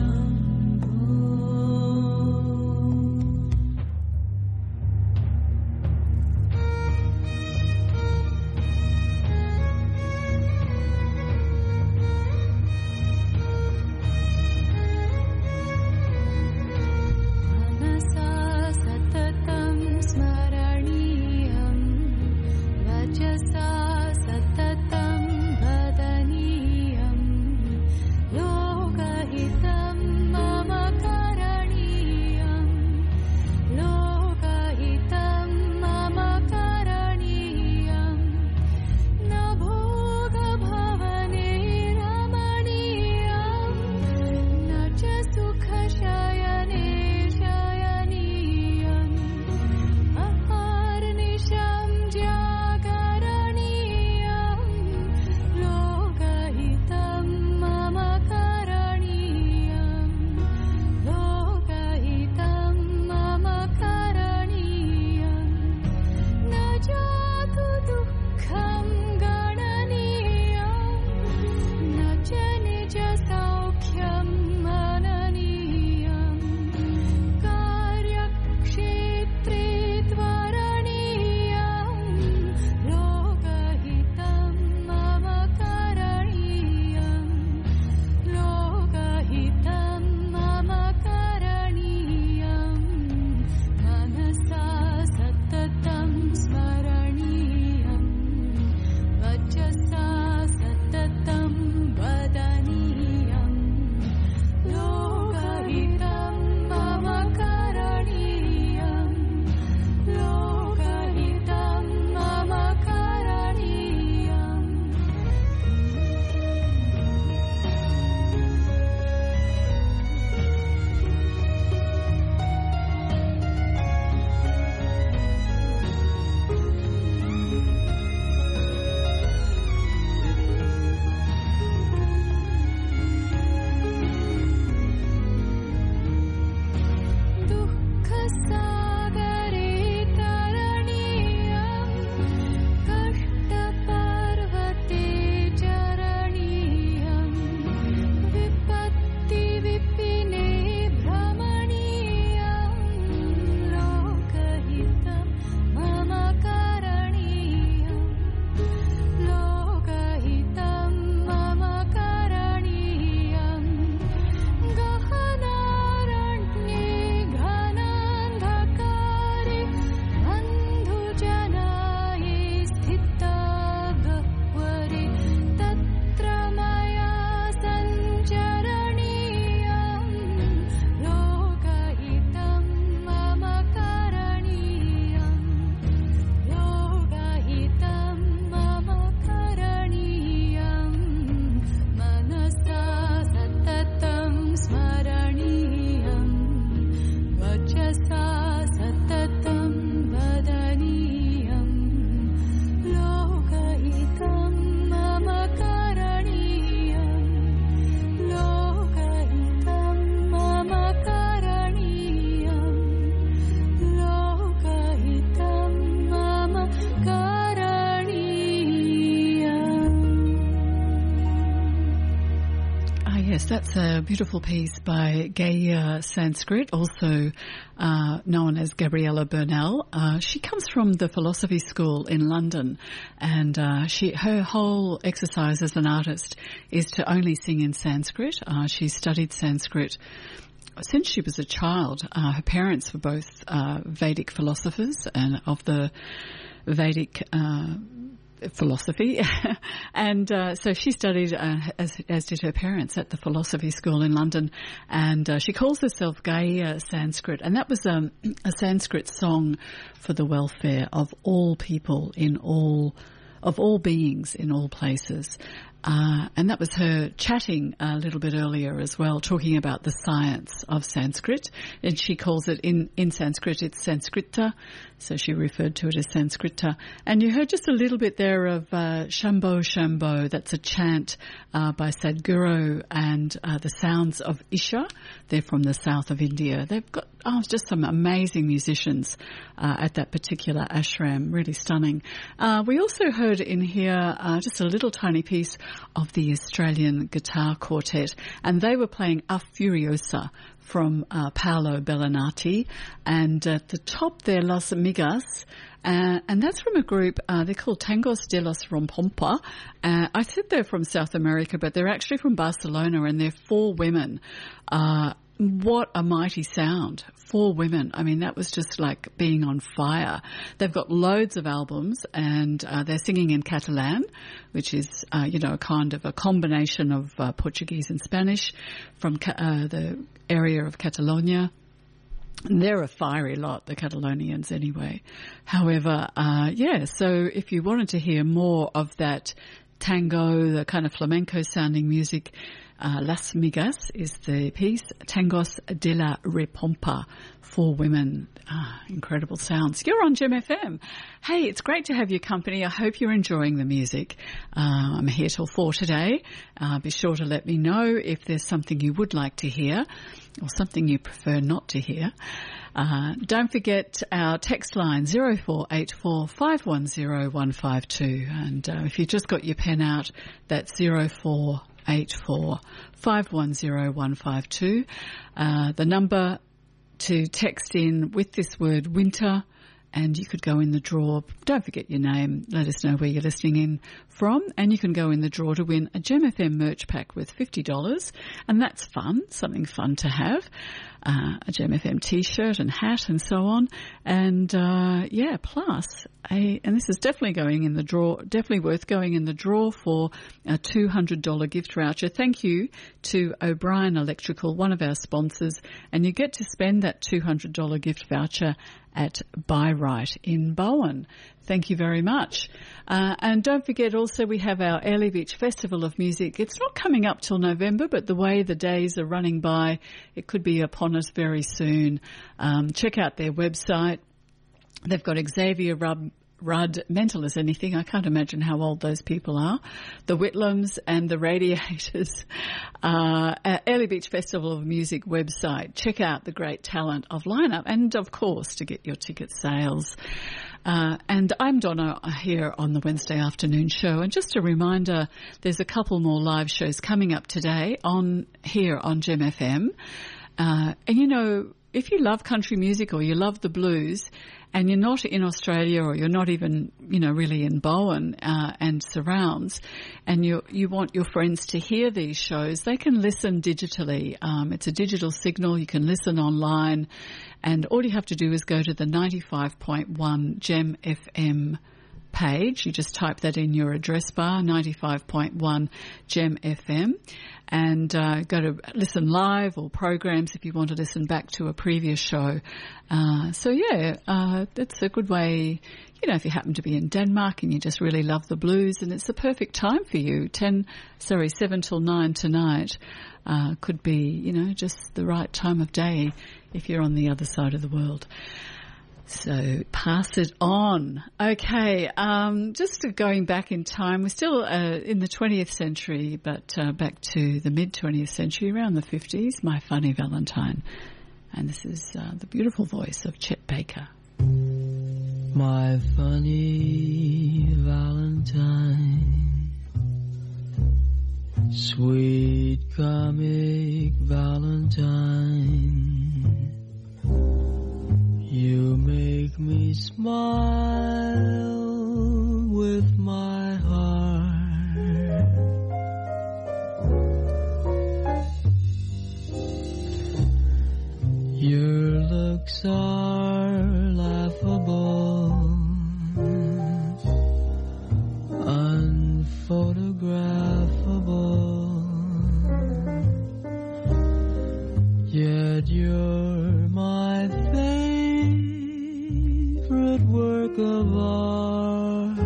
that's a beautiful piece by Gaia Sanskrit, also uh, known as Gabriella Bernal. Uh, she comes from the philosophy school in London, and uh, she her whole exercise as an artist is to only sing in Sanskrit. Uh, she studied Sanskrit since she was a child. Uh, her parents were both uh, Vedic philosophers and of the Vedic uh philosophy and uh, so she studied uh, as, as did her parents at the philosophy school in London, and uh, she calls herself Gaia Sanskrit, and that was um, a Sanskrit song for the welfare of all people in all of all beings in all places. Uh, and that was her chatting a little bit earlier as well, talking about the science of Sanskrit. And she calls it, in, in Sanskrit, it's Sanskrita. So she referred to it as Sanskrita. And you heard just a little bit there of uh, Shambho Shambho. That's a chant uh, by Sadhguru, and uh, the sounds of Isha. They're from the south of India. They've got oh, just some amazing musicians uh, at that particular ashram. Really stunning. Uh, we also heard in here uh, just a little tiny piece of the Australian Guitar Quartet, and they were playing A Furiosa from uh, Paolo Bellinati, and at the top there, Las Amigas, uh, and that's from a group, uh, they're called Tangos de los Rompompa. Uh, I said they're from South America, but they're actually from Barcelona, and they're four women. Uh, What a mighty sound. Four women. I mean, that was just like being on fire. They've got loads of albums, and uh, they're singing in Catalan, which is, uh, you know, a kind of a combination of uh, Portuguese and Spanish from ca- uh, the area of Catalonia. And they're a fiery lot, the Catalonians anyway. However, uh, yeah, so if you wanted to hear more of that tango, the kind of flamenco sounding music, Uh, Las Migas is the piece. Tangos de la Repompa, four women. Ah, incredible sounds. You're on Gem F M. Hey, it's great to have your company. I hope you're enjoying the music. Uh, I'm here till four today. Uh, be sure to let me know if there's something you would like to hear or something you prefer not to hear. Uh, don't forget our text line zero four eight four five one zero one five two, and uh, if you just got your pen out, that's zero four eight four five one zero one five two. Uh, the number to text in with this word winter, and you could go in the draw. Don't forget your name. Let us know where you're listening in from, and you can go in the draw to win a Gem F M merch pack worth fifty dollars, and that's fun, something fun to have. Uh, a Gem F M T-shirt and hat and so on. And, uh, yeah, plus, a, and this is definitely going in the draw, definitely worth going in the draw for a two hundred dollars gift voucher. Thank you to O'Brien Electrical, one of our sponsors, and you get to spend that two hundred dollars gift voucher at Buy Right in Bowen. Thank you very much. Uh, and don't forget also we have our Airlie Beach Festival of Music. It's not coming up till November, but the way the days are running by, it could be upon us very soon. Um, check out their website. They've got Xavier Rudd, Rudd, mental as anything. I can't imagine how old those people are. The Whitlams and the Radiators. Uh, Airlie Beach Festival of Music website. Check out the great talent of lineup, and of course to get your ticket sales. Uh, and I'm Donna here on the Wednesday afternoon show. And just a reminder, there's a couple more live shows coming up today on here on Gem F M. Uh, and you know, if you love country music or you love the blues, and you're not in Australia or you're not even, you know, really in Bowen uh, and surrounds, and you you want your friends to hear these shows, they can listen digitally. Um, it's a digital signal. You can listen online, and all you have to do is go to the ninety-five point one Gem F M page. You just type that in your address bar, ninety-five point one Gem F M, and uh, go to listen live or programs if you want to listen back to a previous show. Uh, so yeah, uh, that's a good way, you know, if you happen to be in Denmark and you just really love the blues, and it's the perfect time for you. Ten, sorry, seven till nine tonight uh, could be, you know, just the right time of day if you're on the other side of the world. So pass it on. Okay, um, just going back in time, we're still uh, in the twentieth century, but uh, back to the mid-twentieth century, around the fifties, My Funny Valentine. And this is uh, the beautiful voice of Chet Baker. My funny Valentine, Sweet comic Valentine, you make me smile with my heart. Your looks are laughable, unphotographable. Yet you're my favorite work of art.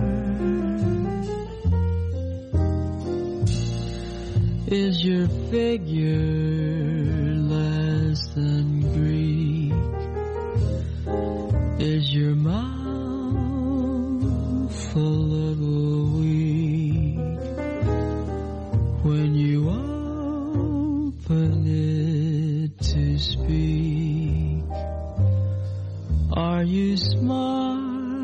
Is your figure less than Greek? Is your mouth a little weak when you open it to speak? Are you smart?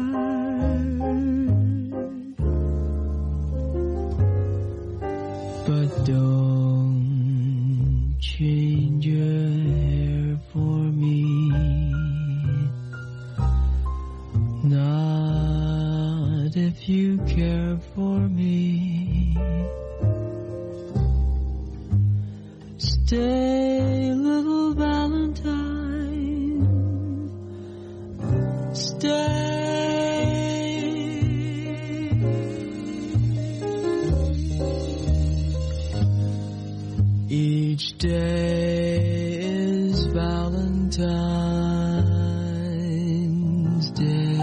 But don't change your hair for me, not if you care for me. Stay, little Valentine, stay. Each day is Valentine's Day.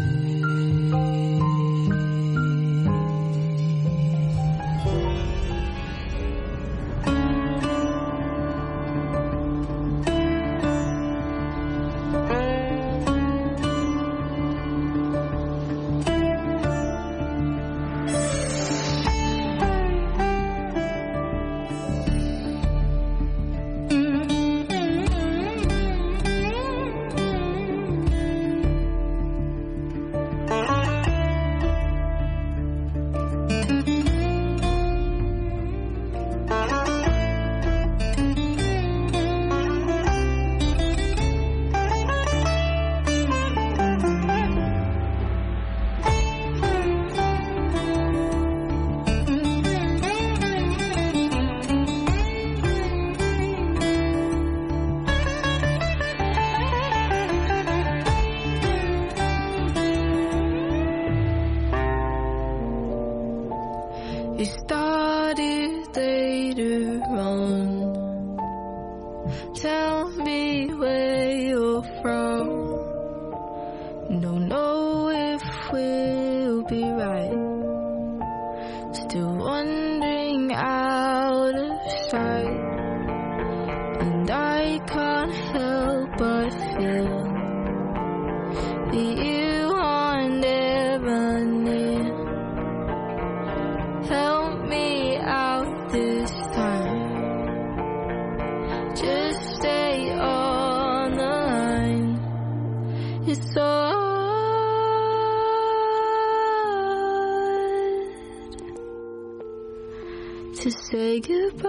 It started later on. Tell me where you're from. Don't know if we'll be right. Still wandering out of sight. And I can't help but feel that you are never near. Help me out this time. Just stay on the line. It's so hard to say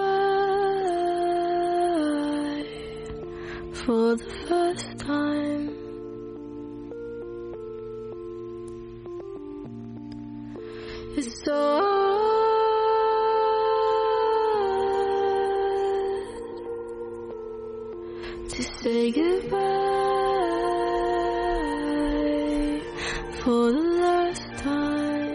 goodbye for the first time. It's so hard to say goodbye for the last time.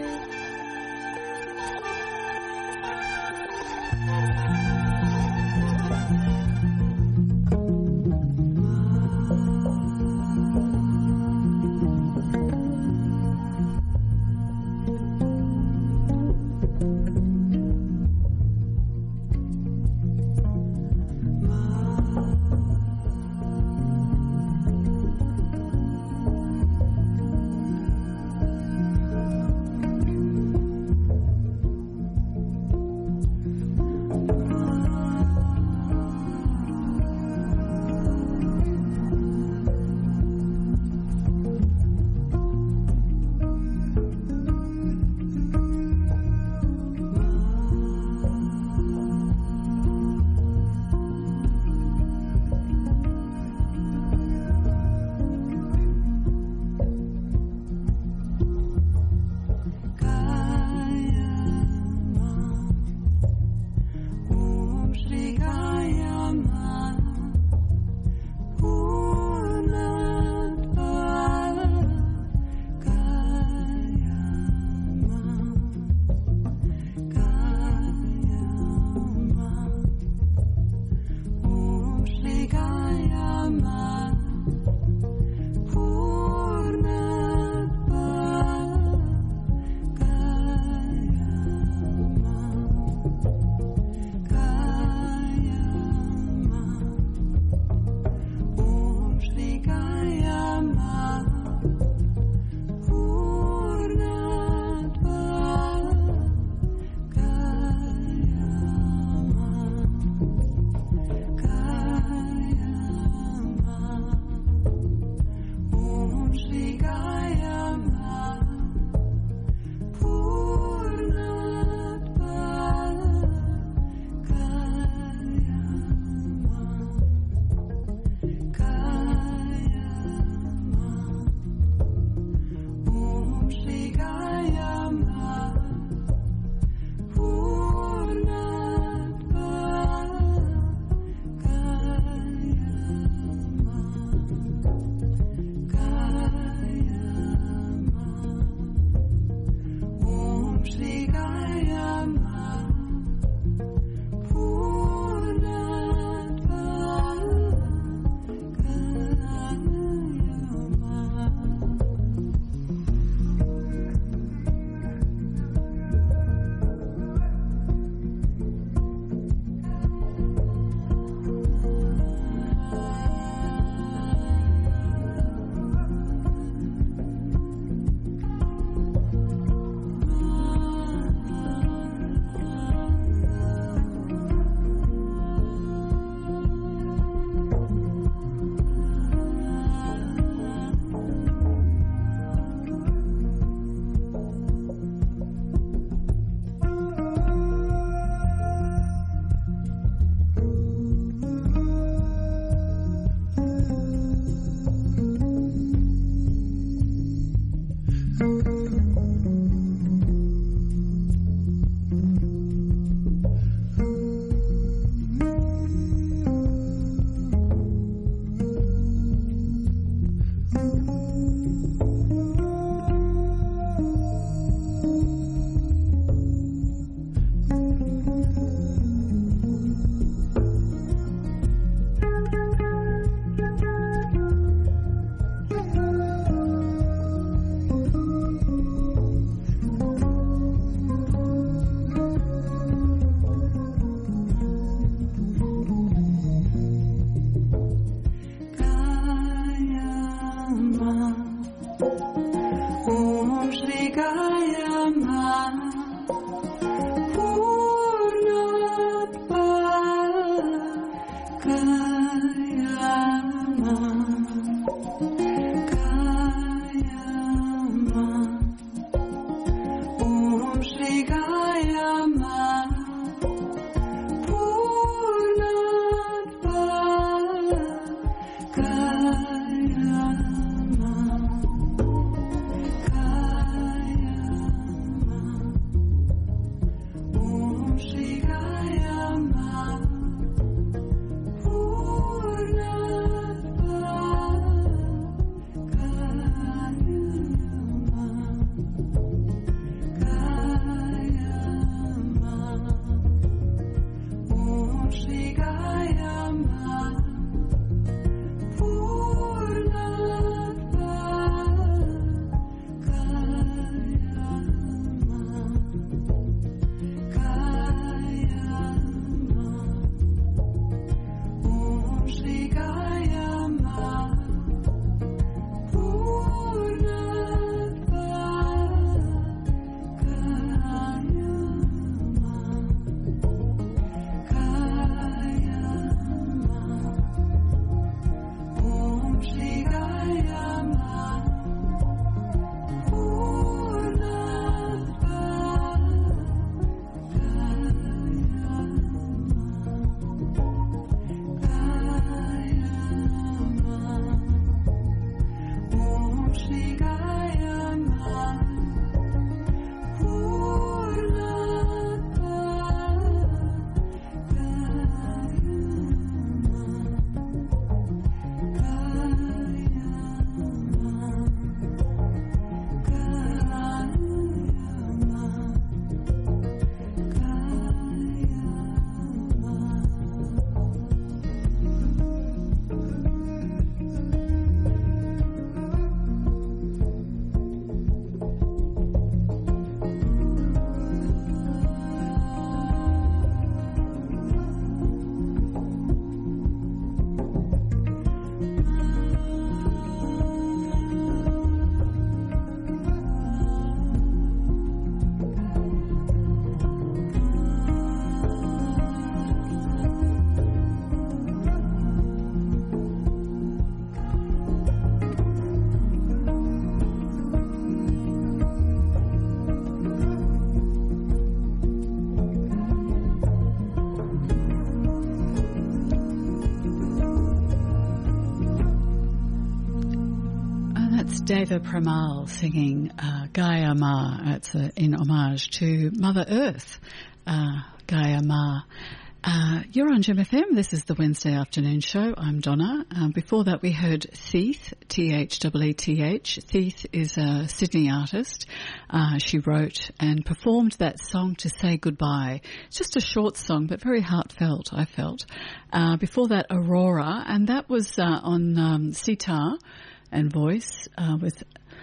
Deva Premal singing uh, Gaia Ma. It's a, in homage to Mother Earth, uh, Gaia Ma. Uh, you're on Gem F M. This is the Wednesday afternoon show. I'm Donna. Um, before that we heard Theeth, T H E E T H. Theeth is a Sydney artist. Uh, she wrote and performed that song to say goodbye. It's just a short song, but very heartfelt, I felt. Uh, before that, Aurora, and that was uh, on um, sitar and voice uh, with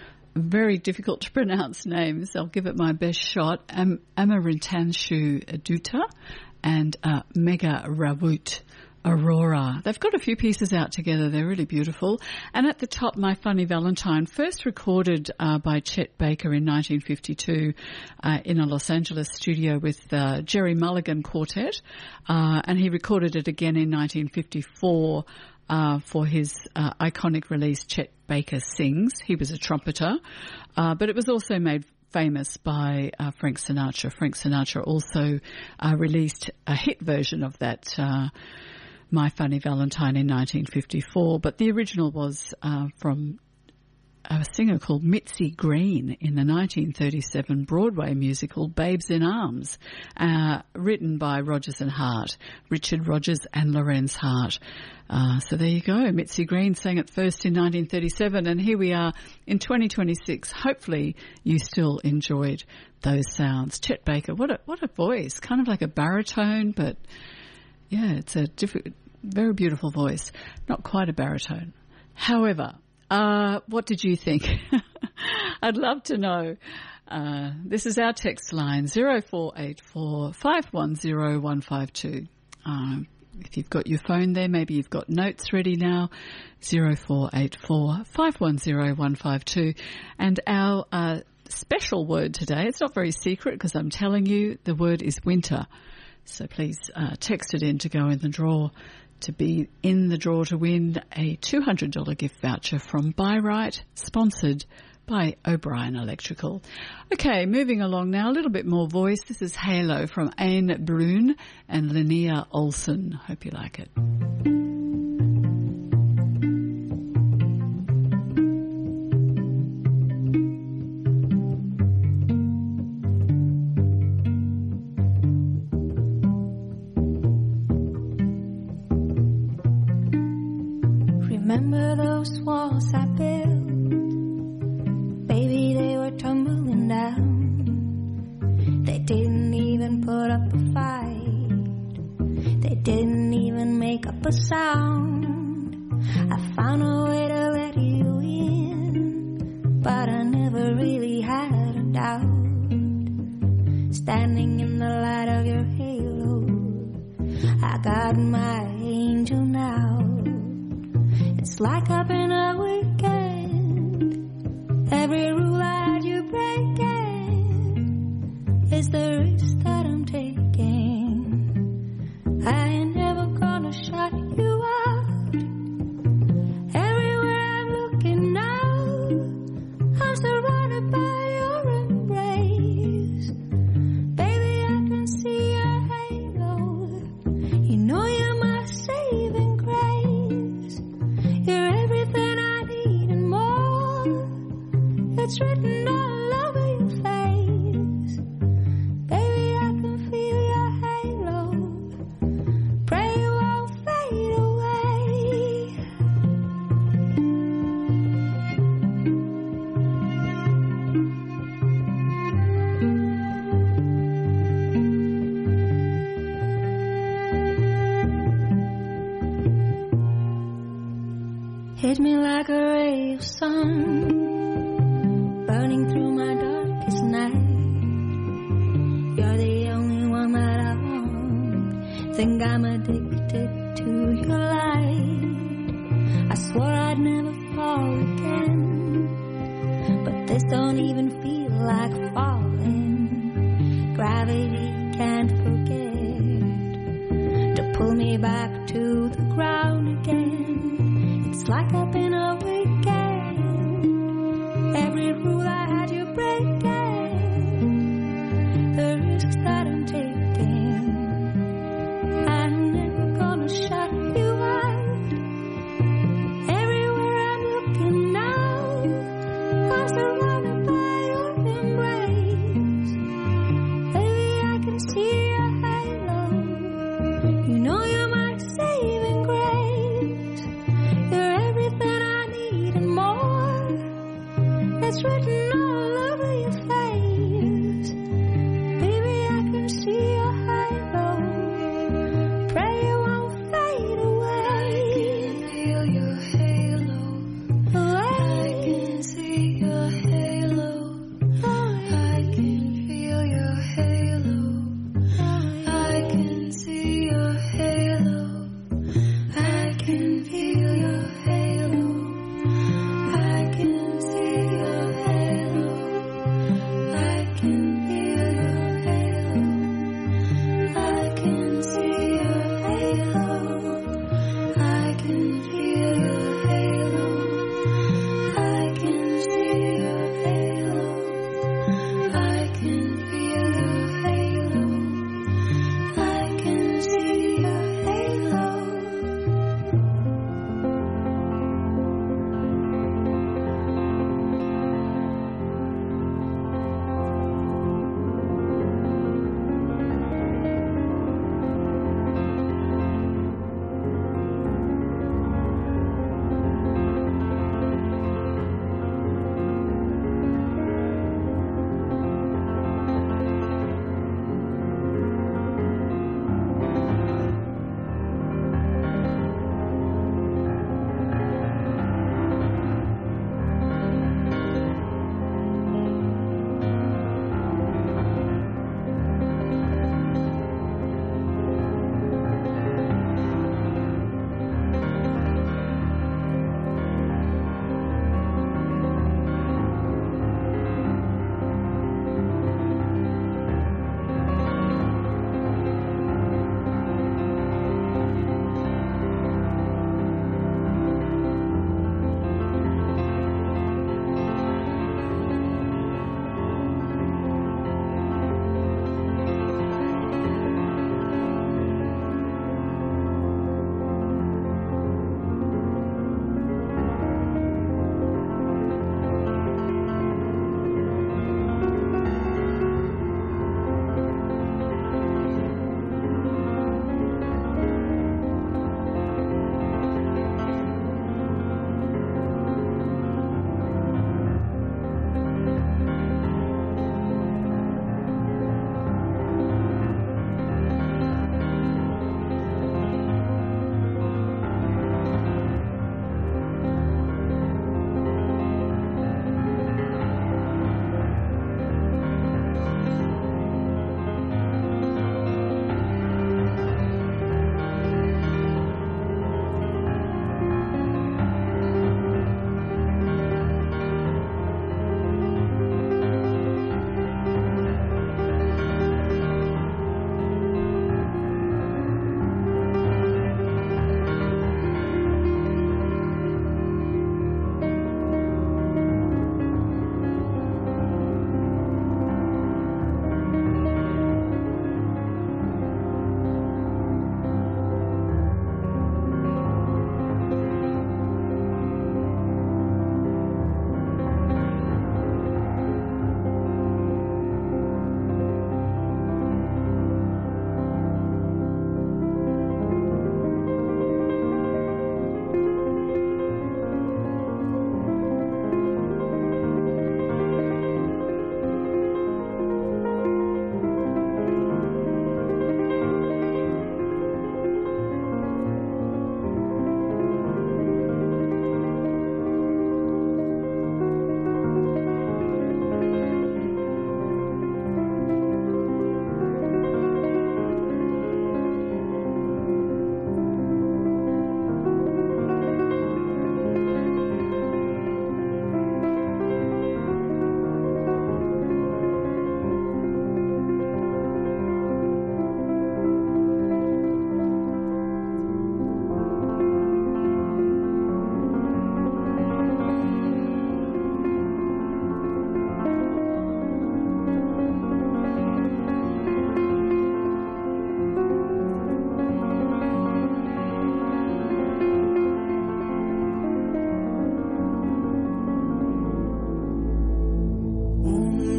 very difficult to pronounce names. I'll give it my best shot. Am- Amaritansu Dutta and uh, Mega Rawut Aurora. They've got a few pieces out together. They're really beautiful. And at the top, My Funny Valentine, first recorded uh, by Chet Baker in nineteen fifty-two uh, in a Los Angeles studio with uh, Jerry Mulligan Quartet. Uh, and he recorded it again in nineteen fifty-four uh, for his uh, iconic release, Chet Baker Sings. He was a trumpeter. Uh, but it was also made famous by uh, Frank Sinatra. Frank Sinatra also uh, released a hit version of that uh, My Funny Valentine in nineteen fifty-four, but the original was uh, from a singer called Mitzi Green in the nineteen thirty-seven Broadway musical Babes in Arms, uh, written by Rodgers and Hart, Richard Rodgers and Lorenz Hart. Uh, so there you go. Mitzi Green sang it first in nineteen thirty-seven, and here we are in twenty twenty-six. Hopefully you still enjoyed those sounds. Chet Baker, what a what a voice, kind of like a baritone, but yeah, it's a diff- very beautiful voice. Not quite a baritone. However, uh, what did you think? I'd love to know. Uh, this is our text line, zero four eight four, five one zero, one five two. Um, if you've got your phone there, maybe you've got notes ready now, zero four eight four, five one zero, one five two. And our uh, special word today, it's not very secret because I'm telling you, the word is winter. So please uh, text it in to go in the draw, to be in the draw to win a two hundred dollars gift voucher from Buy Right, sponsored by O'Brien Electrical. Okay, moving along now, a little bit more voice. This is Halo from Aine Brun and Linnea Olsen. Hope you like it. Remember those walls I built? Baby, they were tumbling down. They didn't even put up a fight. They didn't even make up a sound. I found a way to let you in, but I never really had a doubt. Standing in the light of your halo, I got my angel now. It's like I've been a weekend. Every rule I had you breaking is the risk that I'm taking. I ain't never gonna shut you out. Everywhere I'm looking now, I'm surrounded by your embrace. Baby, I can see your halo. You know you're my saving grace. You're everything I need and more. It's written all over your face. Baby, I can feel your halo. Pray you won't fade away. Hit me like a ray of sun, burning through my darkest night. You're the only one that I want. Think I'm addicted to your light. I swore I'd never fall again, but this don't even feel like falling. Gravity can't forget to pull me back to the ground again. It's like I've been a weekend. Every rule I had you breaking, the risks that I'm taking. I'm never gonna shut you out. Everywhere I'm looking now, I'm surrounded by your embrace. Baby, I can see your halo. You know you're my saving grace. You're everything I need and more. It's written all over your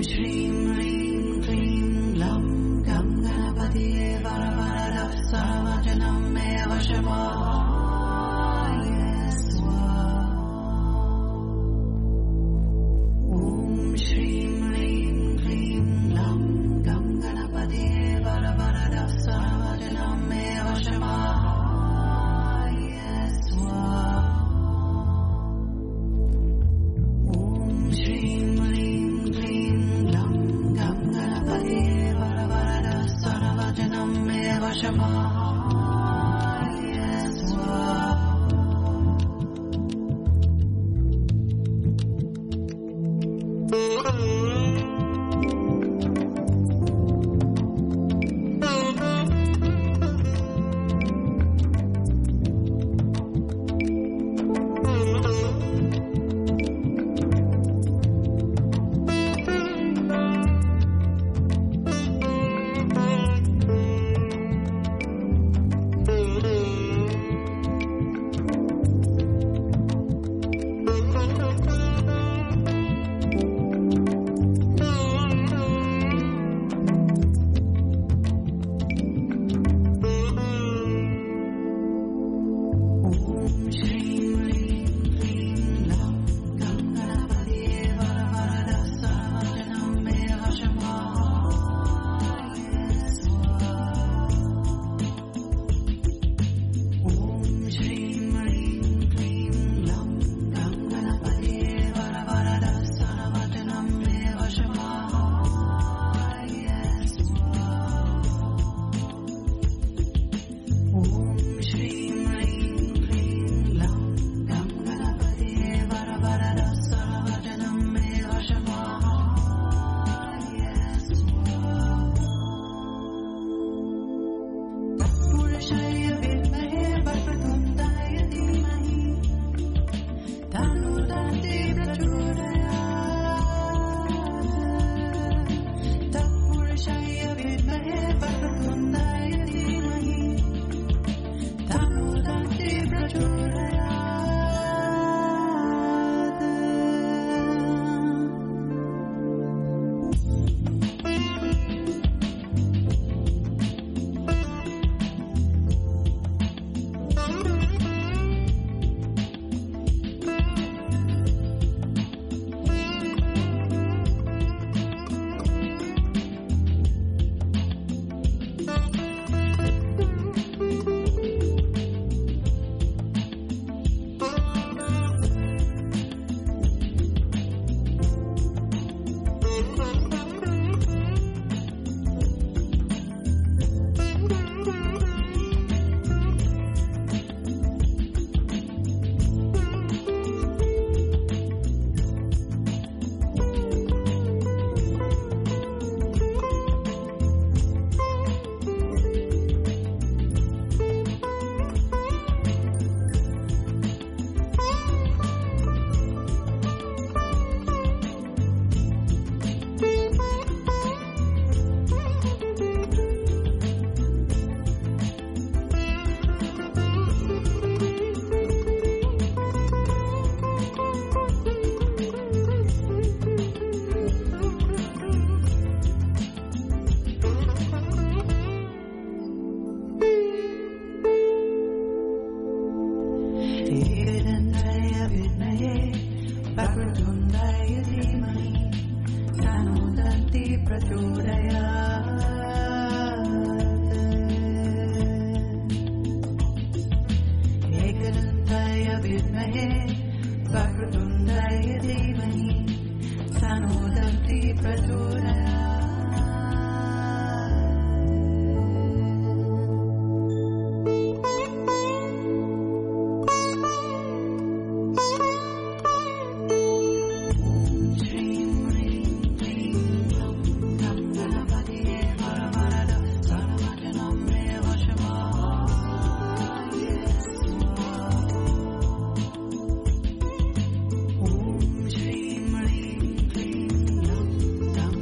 Om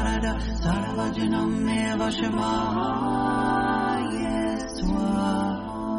Narada Sarvajanam Vashama Yeswa.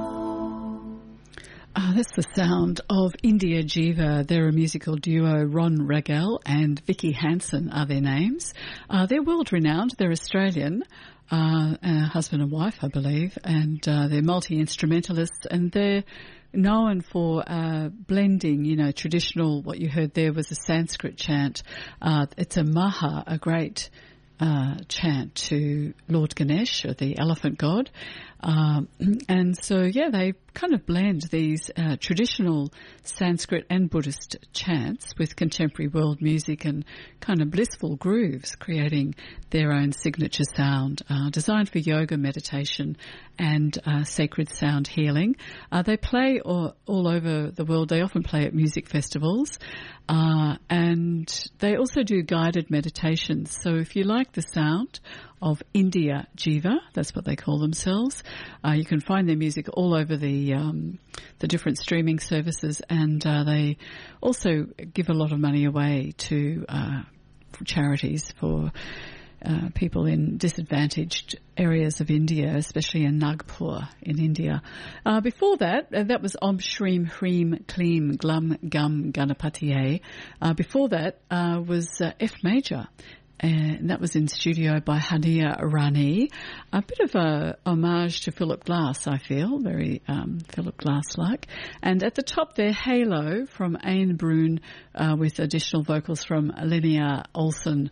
Uh, that's the sound of India Jiva. They're a musical duo. Ron Ragel and Vicky Hansen are their names. Uh, they're world renowned. They're Australian. Uh, uh, husband and wife, I believe, and uh, they're multi-instrumentalists, and they're known for uh, blending, you know, traditional, what you heard there was a Sanskrit chant. Uh, it's a Maha, a great uh, chant to Lord Ganesh, or the elephant god. Um, and so, yeah, they kind of blend these uh, traditional Sanskrit and Buddhist chants with contemporary world music and kind of blissful grooves, creating their own signature sound, uh, designed for yoga, meditation, and uh, sacred sound healing. Uh, they play all, all over the world. They often play at music festivals, uh, and they also do guided meditations. So if you like the sound of India Jiva, that's what they call themselves. Uh, you can find their music all over the um, the different streaming services, and uh, they also give a lot of money away to uh, for charities for uh, people in disadvantaged areas of India, especially in Nagpur in India. Uh, before that, uh, that was Om Shreem Hreem Kleem Glum Gum Ganapatiye. Uh, before that uh, was uh, F major. And that was in studio by Hania Rani. A bit of a homage to Philip Glass, I feel, very um, Philip Glass-like. And at the top there, Halo from Ain Brun, uh, with additional vocals from Linnea Olsen.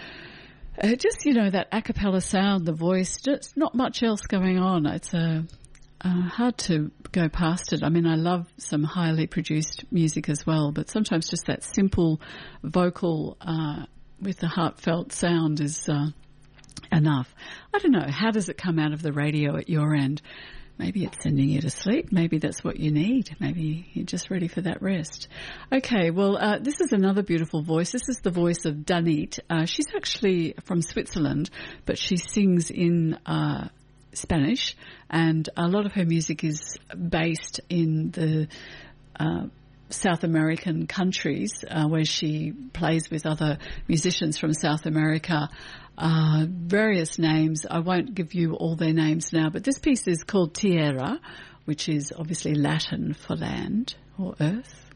Uh, just, you know, that a cappella sound, the voice, just not much else going on. It's uh, uh, hard to go past it. I mean, I love some highly produced music as well, but sometimes just that simple vocal uh with the heartfelt sound is uh, enough. I don't know, how does it come out of the radio at your end? Maybe it's sending you to sleep. Maybe that's what you need. Maybe you're just ready for that rest. Okay, well, uh, this is another beautiful voice. This is the voice of Danit. Uh, she's actually from Switzerland, but she sings in uh, Spanish, and a lot of her music is based in the uh South American countries, uh, where she plays with other musicians from South America. Uh, various names. I won't give you all their names now, but this piece is called Tierra, which is obviously Latin for land or earth.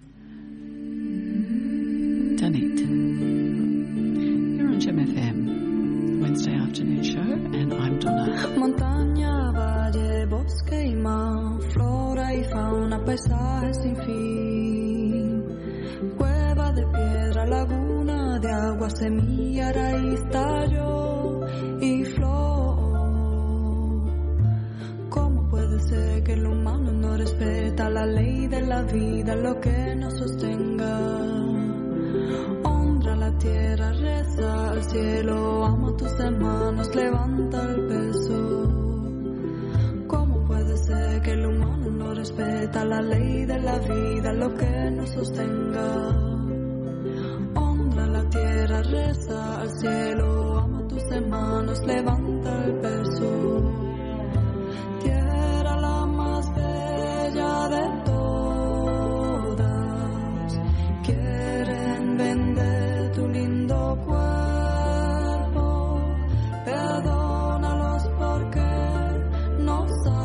Danit. You're on Gem F M, Wednesday afternoon show, and I'm Donna. Montaña, valle, bosque y mar, flora y fauna, paisaje sin fin. Cueva de piedra, laguna de agua, semilla, raíz, tallo y flor. ¿Cómo puede ser que el humano no respeta la ley de la vida, lo que nos sostenga? Honra la tierra, reza al cielo, ama a tus hermanos, levanta el peso. ¿Cómo puede ser que el humano no respeta la ley de la vida, lo que nos sostenga? Honra la tierra, reza al cielo, ama a tus hermanos, levanta el peso. Tierra la más bella de todas, quieren vender tu lindo cuerpo, perdónalos porque no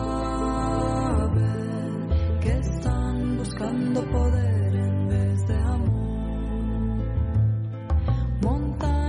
saben que están buscando poder en vez de amor. Montaña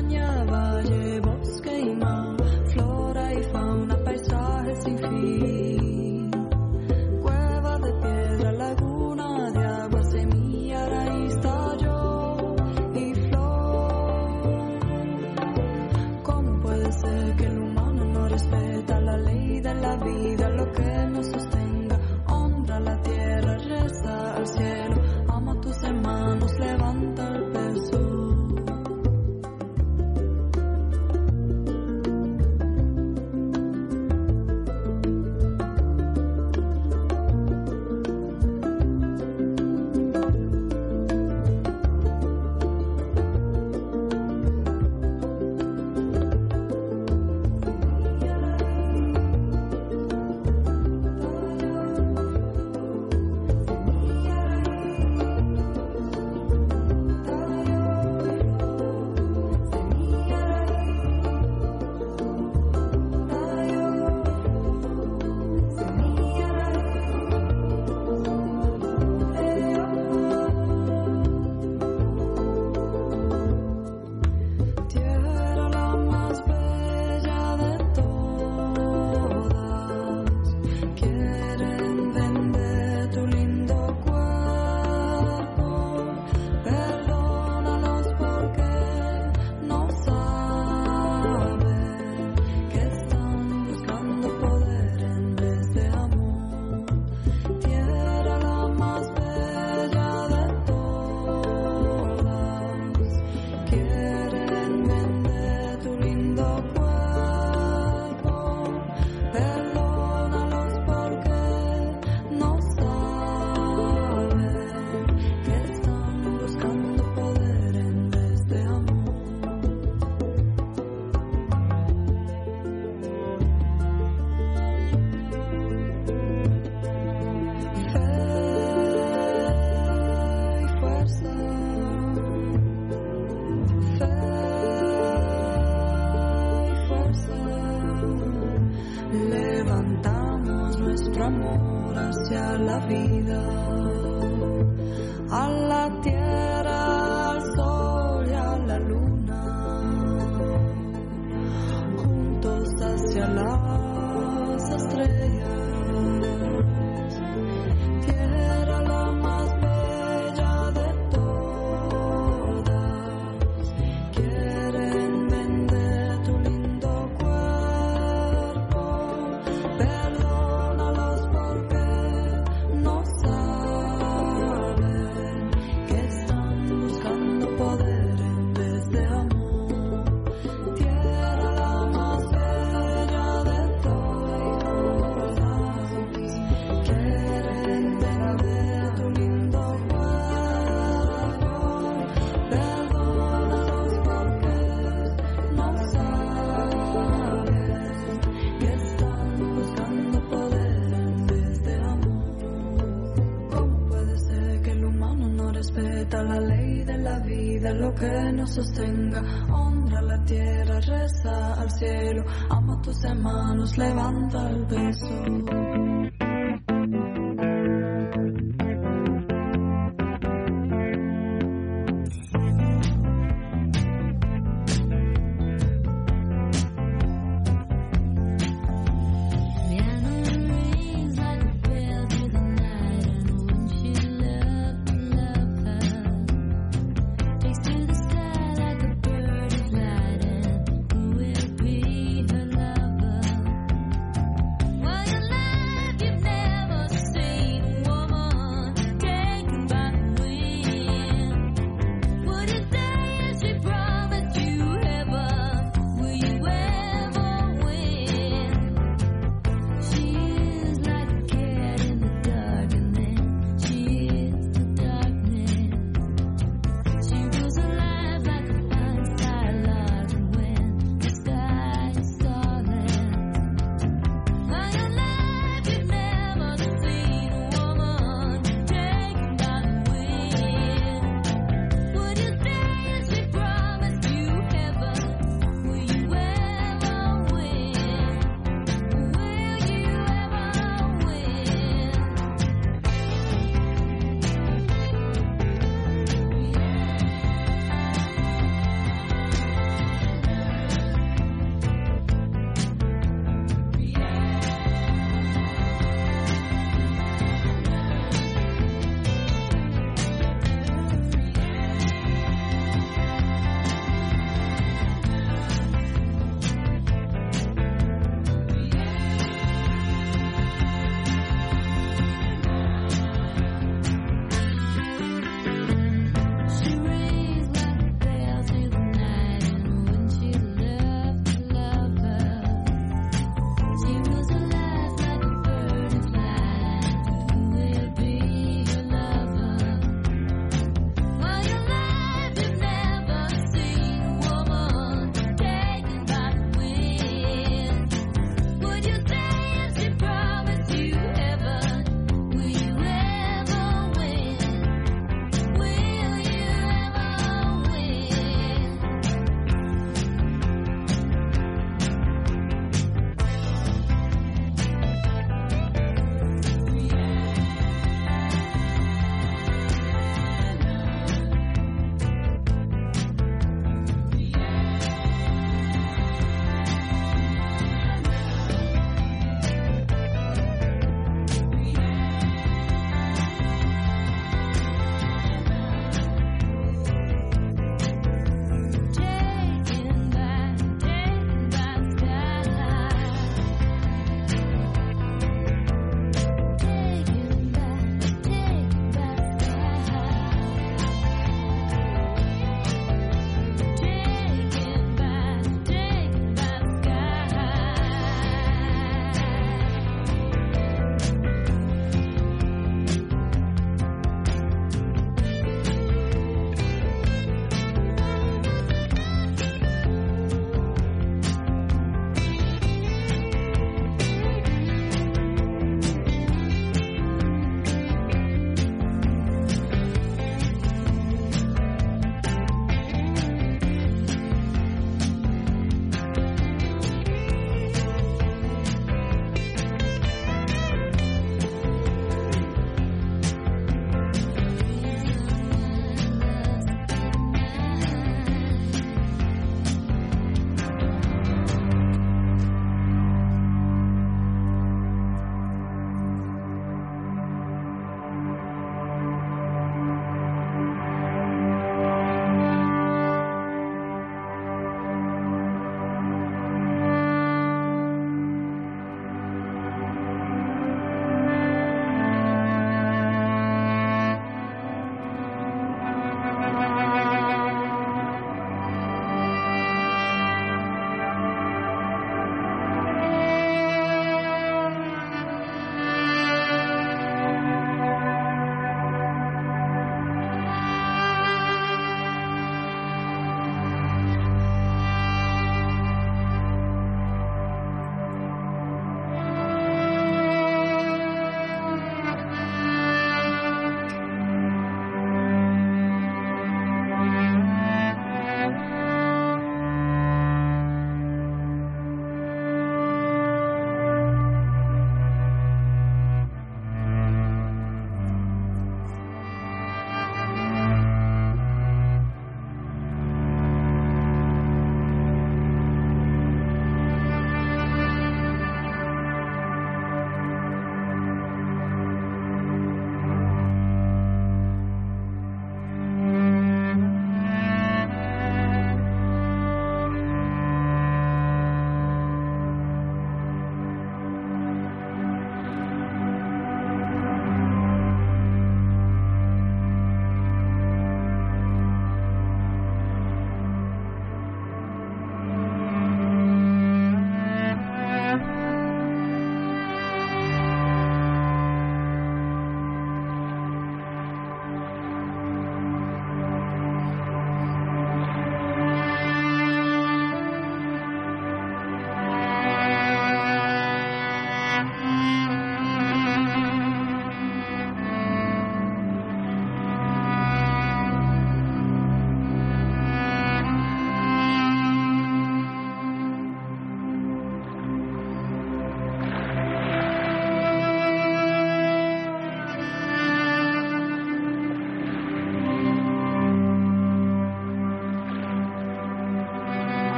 la vida, a la tierra, al sol y a la luna, juntos hacia las estrellas. Tierra la más bella de todas, quieren vender tu lindo cuerpo, perdónalos porque no saben que están buscando poder en vez de amor. Tierra la más bella de todas, quieren vender tu lindo cuerpo, perdónalos porque no saben que están buscando poder en vez de amor. ¿Cómo puede ser que el humano no respeta la ley de la vida, lo que nos sostenga? Honra la tierra, reza al cielo, ama a tus hermanos, levanta el beso. Well, your life you've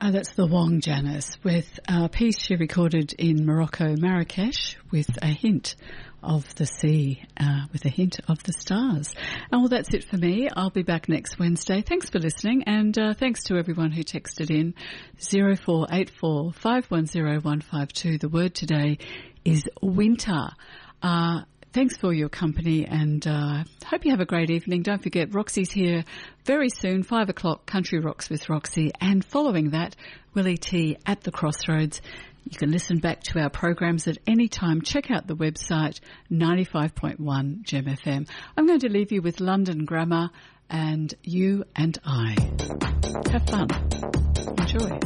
Uh, that's the Wong Janice with a piece she recorded in Morocco, Marrakesh, with a hint of the sea, uh, with a hint of the stars. And well, that's it for me. I'll be back next Wednesday. Thanks for listening, and uh, thanks to everyone who texted in zero four eight four five one zero one five two. The word today is winter. Uh, Thanks for your company, and uh, hope you have a great evening. Don't forget, Roxy's here very soon, five o'clock, Country Rocks with Roxy, and following that, Willie T at the Crossroads. You can listen back to our programs at any time. Check out the website, ninety-five point one Gem F M. I'm going to leave you with London Grammar and You and I. Have fun. Enjoy.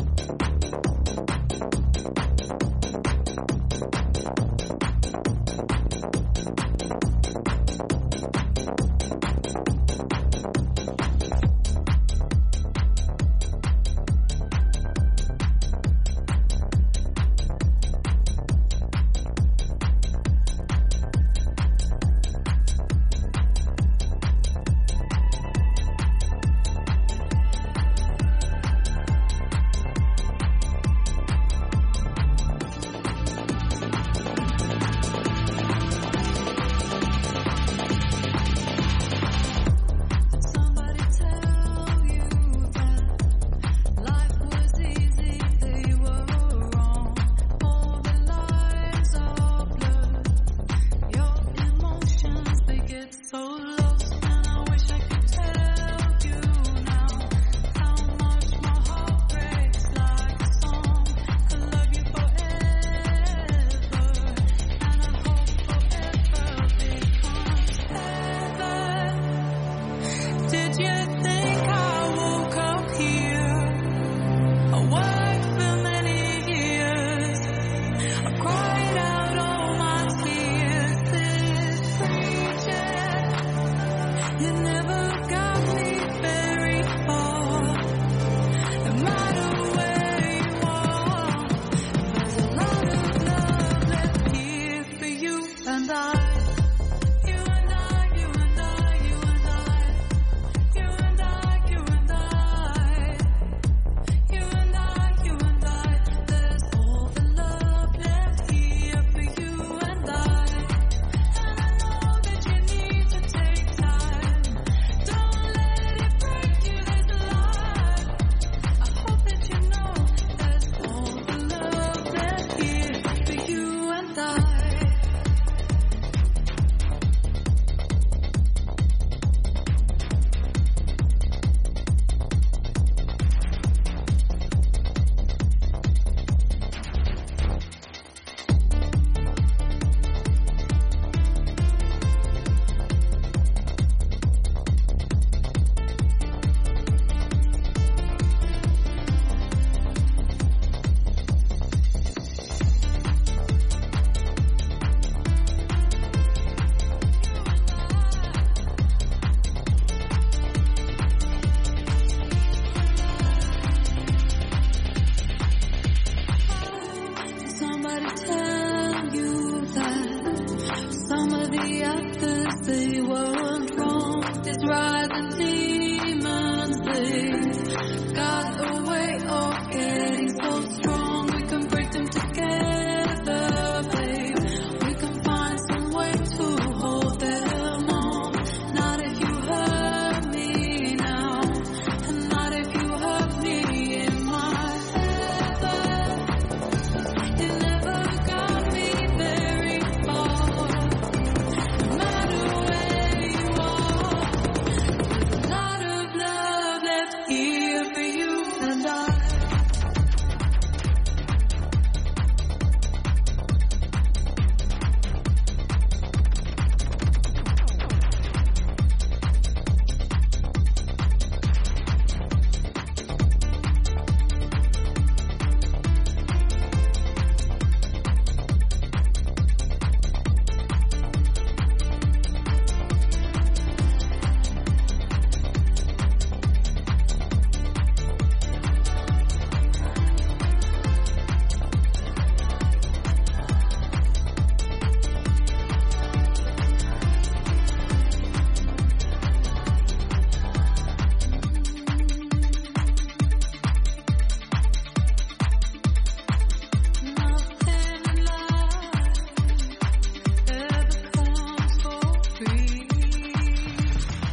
Here for you and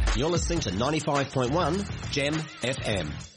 You're listening to ninety-five point one Gem F M.